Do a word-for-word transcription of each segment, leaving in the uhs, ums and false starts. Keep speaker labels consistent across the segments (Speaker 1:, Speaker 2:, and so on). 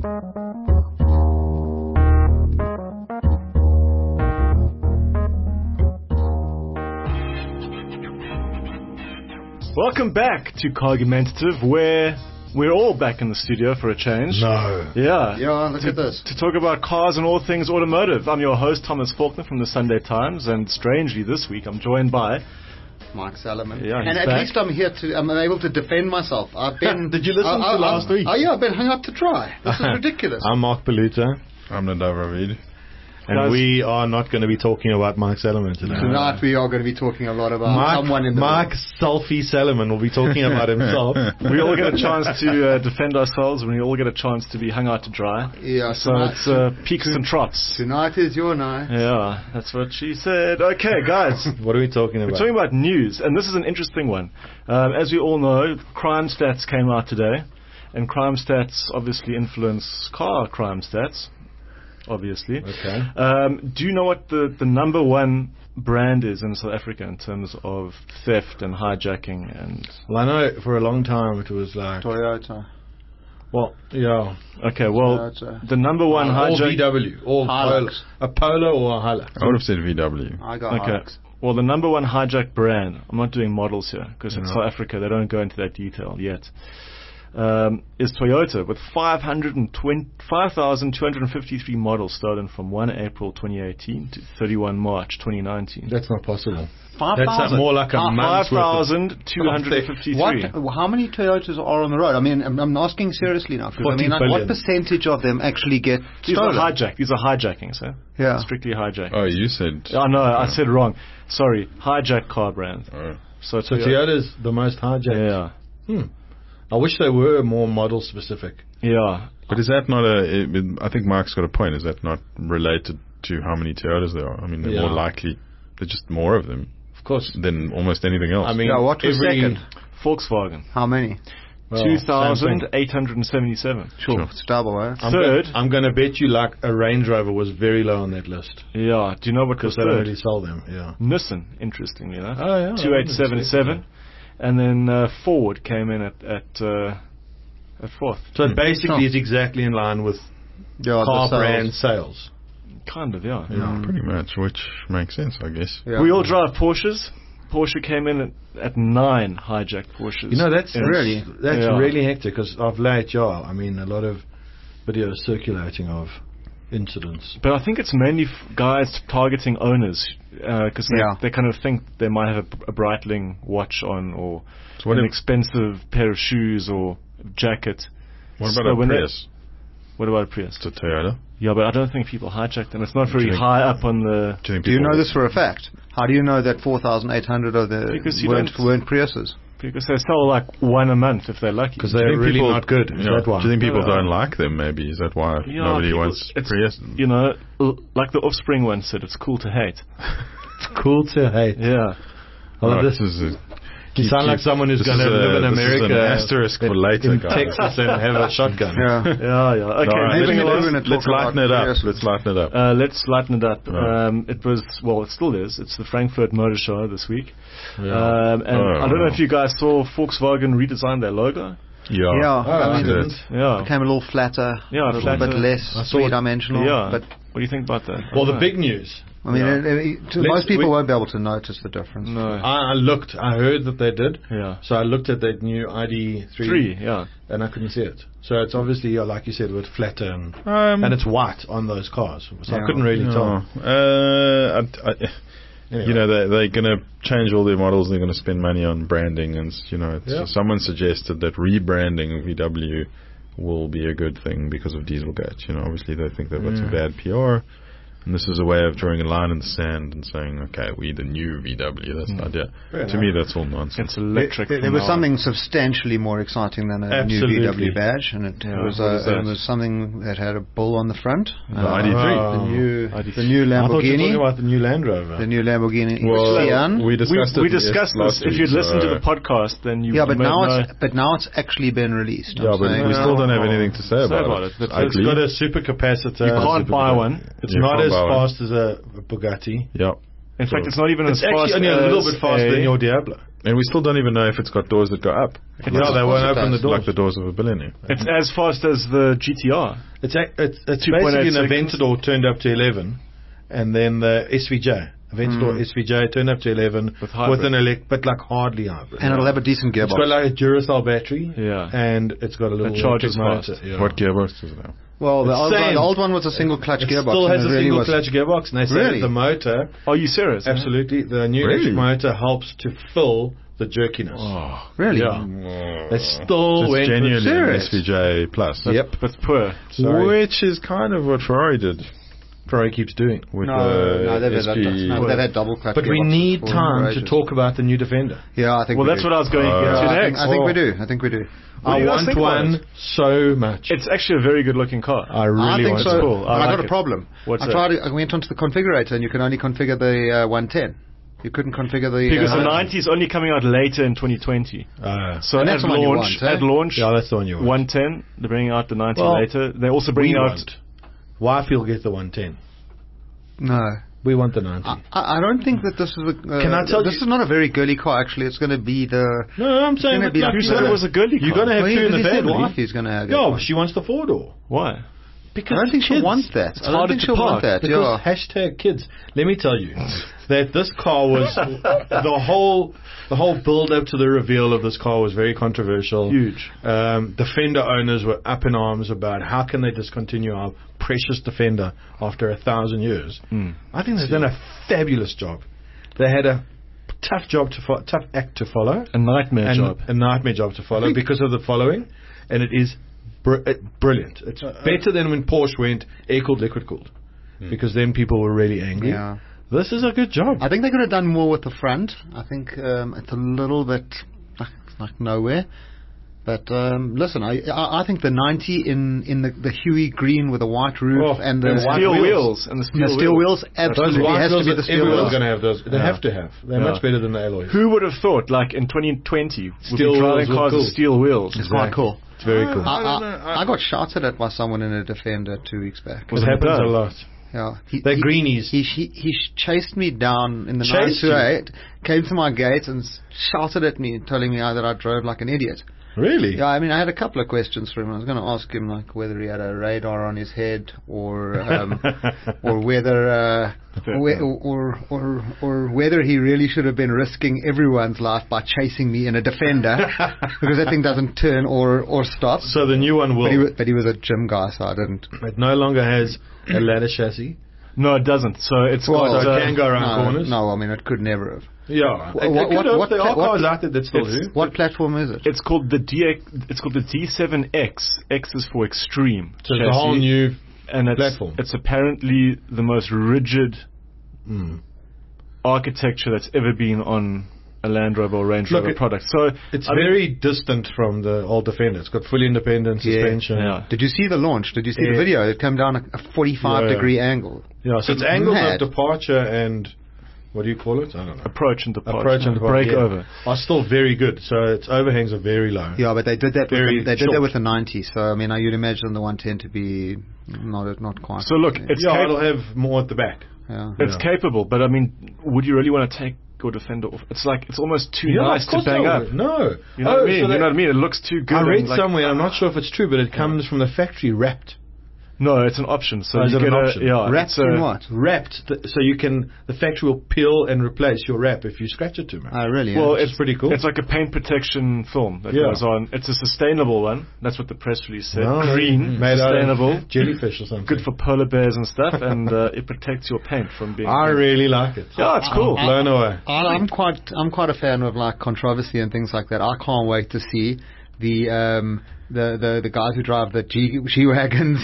Speaker 1: Welcome back to Cargumentative, where we're all back in the studio for a change.
Speaker 2: No.
Speaker 1: Yeah.
Speaker 3: Yeah, look
Speaker 1: to,
Speaker 3: at this.
Speaker 1: To talk about cars and all things automotive. I'm your host, Thomas Faulkner from the Sunday Times, and strangely this week I'm joined by...
Speaker 3: Mark Salomon.
Speaker 1: Yeah,
Speaker 3: and at
Speaker 1: back.
Speaker 3: least I'm here to, I'm able to defend myself. I've been...
Speaker 2: Did you listen
Speaker 3: I,
Speaker 2: to
Speaker 3: I,
Speaker 2: last
Speaker 3: I,
Speaker 2: week?
Speaker 3: Oh, yeah, I've been hung up to dry. This is ridiculous.
Speaker 2: I'm Mark Beluta.
Speaker 4: I'm Nadav Ravid.
Speaker 2: And
Speaker 1: Guys,
Speaker 2: we are not going to be talking about Mark Salomon today.
Speaker 3: Tonight we are going to be talking a lot about
Speaker 2: Mark,
Speaker 3: someone in the...
Speaker 2: Mark Selfie Salomon will be talking about himself.
Speaker 1: we all get a chance to uh, defend ourselves, and we all get a chance to be hung out to dry.
Speaker 3: Yeah,
Speaker 1: So
Speaker 3: tonight,
Speaker 1: it's uh, peaks and troughs.
Speaker 3: tonight is your night.
Speaker 1: Yeah, that's what she said. Okay, guys.
Speaker 2: What are we talking
Speaker 1: We're
Speaker 2: about?
Speaker 1: talking about news, and this is an interesting one. Um, as we all know, crime stats came out today, and crime stats obviously influence car crime stats, obviously.
Speaker 2: Okay.
Speaker 1: Um, do you know what the, the number one brand is in South Africa in terms of theft and hijacking? And
Speaker 2: Well, I know for a long time it was like...
Speaker 3: Toyota.
Speaker 2: Well, yeah.
Speaker 1: okay, well,
Speaker 3: Toyota.
Speaker 1: the number one
Speaker 2: Or
Speaker 1: hijack.
Speaker 2: V W. Or Polo.
Speaker 3: Hilux.
Speaker 2: A Polo or a Hilux.
Speaker 4: I would have said V W.
Speaker 3: I got
Speaker 1: Okay.
Speaker 3: Hilux.
Speaker 1: Well, the number one hijack brand, I'm not doing models here because in
Speaker 2: No.
Speaker 1: South Africa they don't go into that detail yet, um, is Toyota with five thousand two hundred fifty-three models stolen from the first of April twenty eighteen to thirty-first of March twenty nineteen.
Speaker 2: That's not possible.
Speaker 3: Five
Speaker 2: That's a,
Speaker 3: thousand?
Speaker 2: more like a
Speaker 3: How-
Speaker 2: month's
Speaker 1: five
Speaker 2: worth of...
Speaker 1: thousand two hundred fifty-three.
Speaker 3: What? How many Toyotas are on the road? I mean, I'm, I'm asking seriously now. 'Cause I
Speaker 2: forty
Speaker 3: mean, like, what
Speaker 2: billion.
Speaker 3: percentage of them actually get
Speaker 1: These
Speaker 3: stolen?
Speaker 1: are hijack. These are hijackings, sir.
Speaker 3: Yeah.
Speaker 1: Strictly hijack.
Speaker 4: Oh, you said.
Speaker 1: Oh, no, I said wrong. Sorry, hijack car brand.
Speaker 4: Oh.
Speaker 1: So,
Speaker 2: So
Speaker 1: Toyota.
Speaker 2: Toyota's the most hijacked.
Speaker 1: Yeah.
Speaker 2: Hmm. I wish they were more model specific.
Speaker 1: Yeah.
Speaker 4: But is that not a? It, it- I think Mark's got a point. Is that not related to how many Toyotas there are? I mean, they're
Speaker 2: Yeah.
Speaker 4: more likely. There's just more of them
Speaker 2: Of course.
Speaker 4: than almost anything else.
Speaker 2: I mean,
Speaker 3: Yeah, what was
Speaker 2: every,
Speaker 3: second?
Speaker 1: Volkswagen.
Speaker 3: How many?
Speaker 2: well,
Speaker 1: two
Speaker 2: same
Speaker 1: thousand
Speaker 2: thing.
Speaker 1: eight hundred seventy-seven.
Speaker 3: Sure.
Speaker 4: Sure.
Speaker 3: It's double, eh?
Speaker 2: I'm
Speaker 1: Third.
Speaker 2: Go- I'm going to bet you like a Range Rover was very low on that list.
Speaker 1: Yeah. Do you know what was
Speaker 2: Because they don't
Speaker 1: third?
Speaker 2: really sell them. Yeah.
Speaker 1: Nissan, interestingly enough.
Speaker 2: Oh, yeah.
Speaker 1: two eight seven seven. And then uh, Ford came in at at, uh, at fourth.
Speaker 2: So it basically
Speaker 3: Sure.
Speaker 2: is exactly in line with
Speaker 3: Yeah,
Speaker 2: car
Speaker 3: the sales.
Speaker 2: brand sales.
Speaker 1: Kind of, yeah.
Speaker 2: Yeah.
Speaker 4: pretty much, which makes sense, I guess.
Speaker 3: Yeah.
Speaker 1: We all drive Porsches. Porsche came in at, at nine hijacked Porsches.
Speaker 2: You know, that's
Speaker 1: Yeah.
Speaker 3: Really?
Speaker 2: that's
Speaker 1: Yeah.
Speaker 2: really hectic because of late, yeah, I mean, a lot of videos circulating of incidents.
Speaker 1: But I think it's mainly f- guys targeting owners because they,
Speaker 3: Yeah.
Speaker 1: they kind of think they might have a, a Breitling watch on or
Speaker 4: So what
Speaker 1: an
Speaker 4: if-
Speaker 1: expensive pair of shoes or jacket.
Speaker 4: What
Speaker 1: So
Speaker 4: about a
Speaker 1: when they-
Speaker 4: Prius?
Speaker 1: What about a Prius?
Speaker 4: It's a Toyota.
Speaker 1: Yeah, but I don't think people hijack them. It's not
Speaker 4: Do you
Speaker 1: very
Speaker 4: think-
Speaker 1: high up on the...
Speaker 4: Do you, think
Speaker 3: Do you
Speaker 4: people-
Speaker 3: know this for a fact? How do you know that four thousand eight hundred of the
Speaker 1: Because you
Speaker 3: weren't,
Speaker 1: don't-
Speaker 3: weren't Priuses?
Speaker 1: Because they sell like one a month if they're lucky.
Speaker 2: Because
Speaker 4: Do you
Speaker 2: they're
Speaker 4: think
Speaker 2: really
Speaker 4: people-
Speaker 2: not good. Is
Speaker 4: Yeah.
Speaker 2: that why?
Speaker 4: Do you think people
Speaker 1: Yeah.
Speaker 4: don't like them? Maybe is that why
Speaker 1: Yeah,
Speaker 4: nobody
Speaker 1: people-
Speaker 4: wants
Speaker 1: it's-
Speaker 4: Prius?
Speaker 1: You know, l- like the Offspring once said, it's cool to hate.
Speaker 2: It's cool to hate.
Speaker 1: Yeah.
Speaker 2: Oh,
Speaker 4: Right,
Speaker 2: this
Speaker 4: this is a,
Speaker 2: You sound like someone who's
Speaker 4: this
Speaker 2: going to
Speaker 4: is a-
Speaker 2: live in
Speaker 4: this is an
Speaker 2: America.
Speaker 4: asterisk
Speaker 2: in-
Speaker 4: for later,
Speaker 2: in
Speaker 4: guys.
Speaker 2: Texas and have a shotgun.
Speaker 3: Yeah.
Speaker 1: Yeah, yeah. Okay,
Speaker 4: All right,
Speaker 1: moving
Speaker 3: maybe
Speaker 1: along.
Speaker 3: we're gonna
Speaker 4: let's
Speaker 3: talk
Speaker 4: lighten
Speaker 3: about
Speaker 4: it up.
Speaker 3: Prius.
Speaker 4: Let's lighten it up.
Speaker 1: Uh, let's lighten it up.
Speaker 4: Right.
Speaker 1: Um, it was, well, it still is. It's the Frankfurt Motor Show this week.
Speaker 2: Yeah.
Speaker 1: Um, and
Speaker 4: Oh,
Speaker 1: I don't know
Speaker 4: wow.
Speaker 1: if you guys saw Volkswagen redesign their logo.
Speaker 4: Yeah.
Speaker 3: Yeah,
Speaker 2: Oh,
Speaker 3: I
Speaker 2: I
Speaker 3: mean,
Speaker 2: didn't.
Speaker 1: Yeah.
Speaker 3: it became a little flatter,
Speaker 1: Yeah,
Speaker 3: a little
Speaker 1: flatter.
Speaker 3: bit less
Speaker 2: I saw it.
Speaker 3: three-dimensional.
Speaker 1: Yeah.
Speaker 3: But
Speaker 1: What do you think about that?
Speaker 2: Well,
Speaker 1: I
Speaker 2: the
Speaker 1: don't
Speaker 2: big news.
Speaker 3: I mean,
Speaker 1: Yeah.
Speaker 3: it, it, to
Speaker 2: Let's-
Speaker 3: most people
Speaker 2: we-
Speaker 3: won't be able to notice the difference.
Speaker 1: know. No.
Speaker 2: I, I looked. I heard that they did.
Speaker 1: Yeah.
Speaker 2: So I looked at that new I D three,
Speaker 1: Three, yeah.
Speaker 2: and I couldn't see it. So it's obviously, yeah, like you said, with flatter and,
Speaker 4: Um,
Speaker 2: and it's white on those cars. So I
Speaker 3: Yeah.
Speaker 2: couldn't really
Speaker 4: no.
Speaker 2: tell.
Speaker 4: Uh, I, I,
Speaker 2: Anyway.
Speaker 4: You know, they're, they're going to change all their models. They're going to spend money on branding. And, you know, it's,
Speaker 2: Yeah.
Speaker 4: someone suggested that rebranding V W will be a good thing because of Dieselgate. You know, obviously they think they've got some bad P R. And this is a way of drawing a line in the sand and saying, okay, we the new V W. That's the idea.
Speaker 2: Fair
Speaker 4: To
Speaker 2: enough.
Speaker 4: me, that's all nonsense.
Speaker 1: It's electric.
Speaker 3: There, there
Speaker 1: from
Speaker 3: was
Speaker 1: now
Speaker 3: something substantially more exciting than a
Speaker 2: Absolutely.
Speaker 3: new V W badge, and it
Speaker 1: Yeah,
Speaker 3: was
Speaker 1: what
Speaker 3: uh,
Speaker 1: is that?
Speaker 3: it was something that had a bull on the front.
Speaker 4: The I D three.
Speaker 3: The new,
Speaker 1: I D
Speaker 3: the new
Speaker 2: I thought you were talking
Speaker 3: Lamborghini,
Speaker 2: about the new Land Rover.
Speaker 3: the new Lamborghini
Speaker 4: Well,
Speaker 3: Sian.
Speaker 4: we
Speaker 1: on.
Speaker 4: discussed
Speaker 1: we, we
Speaker 4: it yes-
Speaker 1: discussed
Speaker 4: last
Speaker 1: this. If
Speaker 4: week,
Speaker 1: you'd listened to
Speaker 4: so-
Speaker 1: the podcast, then you
Speaker 3: yeah, but
Speaker 1: would
Speaker 3: now
Speaker 1: know.
Speaker 3: it's but now it's actually been released.
Speaker 4: Yeah,
Speaker 3: I'm
Speaker 4: but
Speaker 3: saying.
Speaker 4: we still don't have anything to say
Speaker 1: Say
Speaker 4: about,
Speaker 1: about
Speaker 4: it.
Speaker 1: it. But
Speaker 4: I
Speaker 1: it's
Speaker 2: It's got
Speaker 4: believe-
Speaker 2: a super capacitor.
Speaker 1: You can't
Speaker 4: super
Speaker 1: buy
Speaker 4: good.
Speaker 1: one.
Speaker 2: It's
Speaker 4: You
Speaker 2: not
Speaker 4: can't
Speaker 2: as
Speaker 4: buy one.
Speaker 2: fast as a, a Bugatti.
Speaker 4: Yeah.
Speaker 1: In fact, it's not even
Speaker 2: It's
Speaker 1: as fast
Speaker 2: actually only a little
Speaker 1: as
Speaker 2: bit faster
Speaker 1: a-
Speaker 2: than your Diablo.
Speaker 4: And we still don't even know if it's got doors that go up.
Speaker 2: Yeah, they
Speaker 3: of
Speaker 2: won't
Speaker 3: course it
Speaker 2: open the
Speaker 3: does.
Speaker 2: doors.
Speaker 4: Like the doors of a billionaire.
Speaker 1: It's as fast as the G T R.
Speaker 2: It's ac- it's, it's
Speaker 1: two point eight
Speaker 2: basically an
Speaker 1: seconds.
Speaker 2: Aventador turned up to eleven, and then the S V J. Aventador S V J turned up to eleven
Speaker 1: With hybrid.
Speaker 2: an elect, but like hardly hybrid.
Speaker 3: And it'll have a decent
Speaker 2: It's got
Speaker 3: gearbox.
Speaker 2: like a Duracell battery,
Speaker 1: Yeah.
Speaker 2: and it's got a little
Speaker 1: It charges
Speaker 2: electric
Speaker 1: fast.
Speaker 2: motor. Yeah.
Speaker 4: What gearbox does it have?
Speaker 3: Well, the
Speaker 2: It's
Speaker 3: old, one,
Speaker 2: same.
Speaker 3: the old one was a single clutch
Speaker 2: It
Speaker 3: gearbox.
Speaker 2: still
Speaker 3: and
Speaker 2: has
Speaker 3: it
Speaker 2: a
Speaker 3: really
Speaker 2: single
Speaker 3: was-
Speaker 2: clutch gearbox, and they say
Speaker 3: Really?
Speaker 2: that the motor,
Speaker 1: Are you serious?
Speaker 2: absolutely, the new
Speaker 4: Really?
Speaker 2: electric motor helps to fill the jerkiness.
Speaker 4: Oh,
Speaker 3: Really?
Speaker 2: Yeah. They still
Speaker 4: Just
Speaker 2: went for
Speaker 4: genuinely an
Speaker 3: serious?
Speaker 4: S V J Plus.
Speaker 3: Yep.
Speaker 1: That's poor.
Speaker 2: Sorry.
Speaker 4: Which is kind of what Ferrari did
Speaker 2: Ferrari keeps doing.
Speaker 4: with
Speaker 3: No,
Speaker 4: the
Speaker 3: no, they've had,
Speaker 4: S P.
Speaker 3: no, they've had double clutch
Speaker 2: But we
Speaker 3: gearboxes
Speaker 2: need
Speaker 3: for
Speaker 2: time to
Speaker 3: ages.
Speaker 2: talk about the new Defender.
Speaker 3: Yeah, I think
Speaker 1: Well,
Speaker 3: we
Speaker 1: that's
Speaker 3: do.
Speaker 1: what I was going
Speaker 4: Uh,
Speaker 1: to
Speaker 3: Yeah,
Speaker 1: get to
Speaker 3: I think,
Speaker 1: next.
Speaker 3: I think
Speaker 2: Oh.
Speaker 3: we do. I think we do.
Speaker 1: What do
Speaker 2: I
Speaker 1: you guys
Speaker 2: want
Speaker 1: think about
Speaker 2: one
Speaker 1: it?
Speaker 2: so much.
Speaker 1: It's actually a very good looking car.
Speaker 2: I really
Speaker 3: I think
Speaker 2: want
Speaker 3: so.
Speaker 2: it.
Speaker 1: cool. I
Speaker 3: But I
Speaker 1: like
Speaker 3: got a
Speaker 1: it.
Speaker 3: problem.
Speaker 1: What's
Speaker 3: I
Speaker 1: that?
Speaker 3: tried. it- I went onto the configurator, and you can only configure the uh, one ten. You couldn't configure the
Speaker 1: Because
Speaker 3: uh,
Speaker 1: the ninety is only coming out later in twenty twenty.
Speaker 2: Uh,
Speaker 1: So
Speaker 3: And
Speaker 1: at
Speaker 3: that's the one you
Speaker 1: launch,
Speaker 3: want, eh?
Speaker 1: at launch,
Speaker 2: yeah, that's the one you want.
Speaker 1: one ten. They're bringing out the ninety
Speaker 2: Well,
Speaker 1: later. They're also bringing
Speaker 2: we
Speaker 1: out.
Speaker 2: want. Wyfield get the one ten.
Speaker 3: No.
Speaker 2: We want the ninety.
Speaker 3: I, I don't think that this is a. Uh,
Speaker 2: Can I tell
Speaker 3: this
Speaker 2: you-
Speaker 3: is not a very girly car. Actually, it's going to be the.
Speaker 2: no, I'm saying
Speaker 3: gonna
Speaker 2: that
Speaker 3: be
Speaker 2: like
Speaker 3: like
Speaker 1: Who
Speaker 2: you
Speaker 1: said
Speaker 2: gotta-
Speaker 1: it was a girly car?
Speaker 2: You're going to have
Speaker 3: Well,
Speaker 2: two in
Speaker 3: he
Speaker 2: the
Speaker 3: said
Speaker 2: family.
Speaker 3: wife is going to have.
Speaker 2: Yeah,
Speaker 3: it.
Speaker 2: but she wants the four door.
Speaker 1: Why?
Speaker 2: Because
Speaker 3: I don't think she
Speaker 2: kids.
Speaker 3: wants that. I don't
Speaker 1: harder
Speaker 3: think
Speaker 1: to
Speaker 3: she'll want
Speaker 1: park.
Speaker 3: that.
Speaker 2: Because
Speaker 3: Yeah.
Speaker 2: hashtag kids. Let me tell you that this car was the whole the whole build up to the reveal of this car was very controversial.
Speaker 1: Huge.
Speaker 2: Um, Defender owners were up in arms about how can they discontinue our precious Defender after a thousand years.
Speaker 1: Mm.
Speaker 2: I think they've done a fabulous job. They had a tough job to fo- tough act to follow.
Speaker 1: A nightmare
Speaker 2: and
Speaker 1: job.
Speaker 2: a nightmare job to follow because of the following, and it is br- uh, brilliant. It's better than when Porsche went air cooled, liquid cooled, because then people were really angry.
Speaker 3: Yeah.
Speaker 2: This is a good job.
Speaker 3: I think they could have done more with the front. I think um, it's a little bit like, like nowhere. But um, listen, I, I I think the ninety in, in the, the Huey green with the white roof
Speaker 2: Oh,
Speaker 3: and the
Speaker 1: And
Speaker 2: white
Speaker 1: steel
Speaker 2: wheels.
Speaker 1: wheels. And the steel,
Speaker 3: and the steel wheels,
Speaker 2: Those
Speaker 3: absolutely
Speaker 2: white
Speaker 3: has to
Speaker 2: wheels
Speaker 3: be the
Speaker 2: that
Speaker 3: steel
Speaker 2: everyone's
Speaker 3: wheels.
Speaker 2: going to have those. They
Speaker 1: Yeah.
Speaker 2: have to have. They're
Speaker 1: Yeah.
Speaker 2: much better than the alloys.
Speaker 1: Who would have thought, like in twenty twenty, we'd
Speaker 2: Steel
Speaker 1: be driving
Speaker 2: wheels were
Speaker 1: cars
Speaker 2: cool.
Speaker 1: with steel wheels?
Speaker 3: It's quite cool.
Speaker 2: It's very cool.
Speaker 3: I,
Speaker 4: I don't know.
Speaker 3: I, I got shouted at by someone in a Defender two weeks back.
Speaker 2: It happens a lot.
Speaker 3: Yeah, he,
Speaker 2: They're
Speaker 3: he,
Speaker 2: greenies.
Speaker 3: He, he he chased me down in the
Speaker 2: Chased
Speaker 3: nine two eight, came to my gate and s- shouted at me, telling me that I drove like an idiot.
Speaker 2: Really?
Speaker 3: Yeah, I mean, I had a couple of questions for him. I was going to ask him like whether he had a radar on his head, or um, or whether uh, whe- or, or or whether he really should have been risking everyone's life by chasing me in a Defender, because that thing doesn't turn or or stop.
Speaker 2: So the new one will.
Speaker 3: But he, wa- but he was a gym guy, so I didn't.
Speaker 2: It no longer has a ladder chassis.
Speaker 1: No, it doesn't. So it's
Speaker 3: Well,
Speaker 1: got.
Speaker 2: so
Speaker 1: uh,
Speaker 2: it can go around
Speaker 3: no,
Speaker 2: corners.
Speaker 3: no, I mean it could never have.
Speaker 2: Yeah.
Speaker 3: Wha-
Speaker 2: It- it
Speaker 3: what-
Speaker 2: could
Speaker 3: what-
Speaker 2: have.
Speaker 3: what
Speaker 2: There are
Speaker 3: pla-
Speaker 2: cars
Speaker 3: what-
Speaker 2: out there that still
Speaker 1: it's-
Speaker 2: do.
Speaker 3: What platform is it?
Speaker 1: It's called the D X. It's called the D seven X. X is for extreme.
Speaker 2: So it's a
Speaker 1: chassis.
Speaker 2: whole new
Speaker 1: and it's,
Speaker 2: platform.
Speaker 1: It's apparently the most rigid
Speaker 2: Mm.
Speaker 1: architecture that's ever been on a Land Rover or Range
Speaker 2: Look,
Speaker 1: Rover
Speaker 2: it-
Speaker 1: product. So
Speaker 2: It's
Speaker 1: I mean,
Speaker 2: very distant from the old Defender. It's got fully independent
Speaker 3: Yeah.
Speaker 2: suspension.
Speaker 1: Yeah.
Speaker 3: Did you see the launch? Did you see
Speaker 2: Yeah.
Speaker 3: the video? It came down a, a forty-five
Speaker 2: Yeah, yeah.
Speaker 3: degree angle.
Speaker 2: Yeah, so it's
Speaker 3: It's
Speaker 2: angles
Speaker 3: mad.
Speaker 2: of departure and what do you call it? I don't know.
Speaker 1: approach and departure,
Speaker 2: Approach and departure,
Speaker 1: break
Speaker 2: yeah,
Speaker 1: over.
Speaker 2: are still very good. So its overhangs are very low.
Speaker 3: Yeah, but they did that.
Speaker 2: Very
Speaker 3: With the, they did
Speaker 2: short.
Speaker 3: that with the ninety. So I mean, I- you'd imagine the one ten to be not not quite.
Speaker 1: So look,
Speaker 3: yeah.
Speaker 1: it's
Speaker 2: yeah,
Speaker 1: cap-
Speaker 2: it'll have more at the back.
Speaker 3: yeah.
Speaker 1: it's
Speaker 2: Yeah.
Speaker 1: capable, but I mean, would you really want to take your Defender off? It's like it's almost too
Speaker 2: Yeah,
Speaker 1: nice
Speaker 2: of
Speaker 1: to
Speaker 2: course
Speaker 1: bang
Speaker 2: I
Speaker 1: up.
Speaker 2: would. No.
Speaker 1: You know
Speaker 2: Oh,
Speaker 1: what I mean?
Speaker 2: so
Speaker 1: you
Speaker 2: that-
Speaker 1: know what I mean? It looks too good.
Speaker 2: I read
Speaker 1: and like,
Speaker 2: somewhere, I'm not sure if it's true, but it comes from the factory wrapped.
Speaker 1: No, it's an option. So
Speaker 2: Oh, is
Speaker 1: you
Speaker 2: it an
Speaker 1: get a,
Speaker 2: option?
Speaker 1: yeah,
Speaker 3: Wrapped
Speaker 1: it's a,
Speaker 3: in what?
Speaker 2: Wrapped, th- so you can, the factory will peel and replace your wrap if you scratch it too much.
Speaker 3: Oh, really?
Speaker 1: Well,
Speaker 3: yeah.
Speaker 1: it's
Speaker 2: is pretty cool.
Speaker 1: It's like a paint protection film that
Speaker 2: Yeah.
Speaker 1: goes on. It's a sustainable one. That's what the press release said.
Speaker 2: Well,
Speaker 1: Green,
Speaker 2: made out of
Speaker 1: sustainable,
Speaker 2: jellyfish or something.
Speaker 1: good for polar bears and stuff, and uh, it protects your paint from being.
Speaker 2: I really like it.
Speaker 1: Yeah, it's cool.
Speaker 2: Blown away.
Speaker 3: I- I'm quite I'm quite a fan of like controversy and things like that. I can't wait to see the um, the, the the guys who drive the G G wagons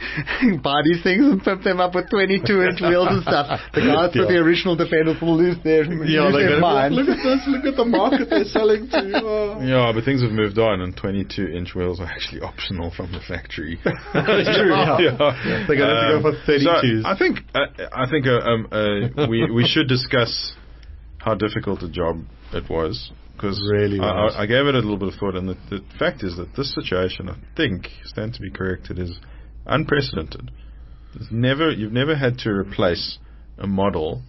Speaker 3: buy these things and pimp them up with twenty-two inch wheels and stuff. The guys with the original Defenders will lose their
Speaker 2: Yeah,
Speaker 3: lose
Speaker 2: they're
Speaker 3: their
Speaker 2: gonna
Speaker 3: mind.
Speaker 2: look at this, look at the market they're selling to. Oh.
Speaker 4: Yeah, but things have moved on, and twenty-two inch wheels are actually optional from the factory.
Speaker 2: That's true. Yeah. They're going to have to go for thirty-twos.
Speaker 4: So I think uh, I think uh, um, uh, we we should discuss how difficult a job it was, because
Speaker 2: Really
Speaker 4: I,
Speaker 2: was.
Speaker 4: I, I gave it a little bit of thought, and the, the fact is that this situation, I think, stand to be corrected, is unprecedented. There's never you've never had to replace a model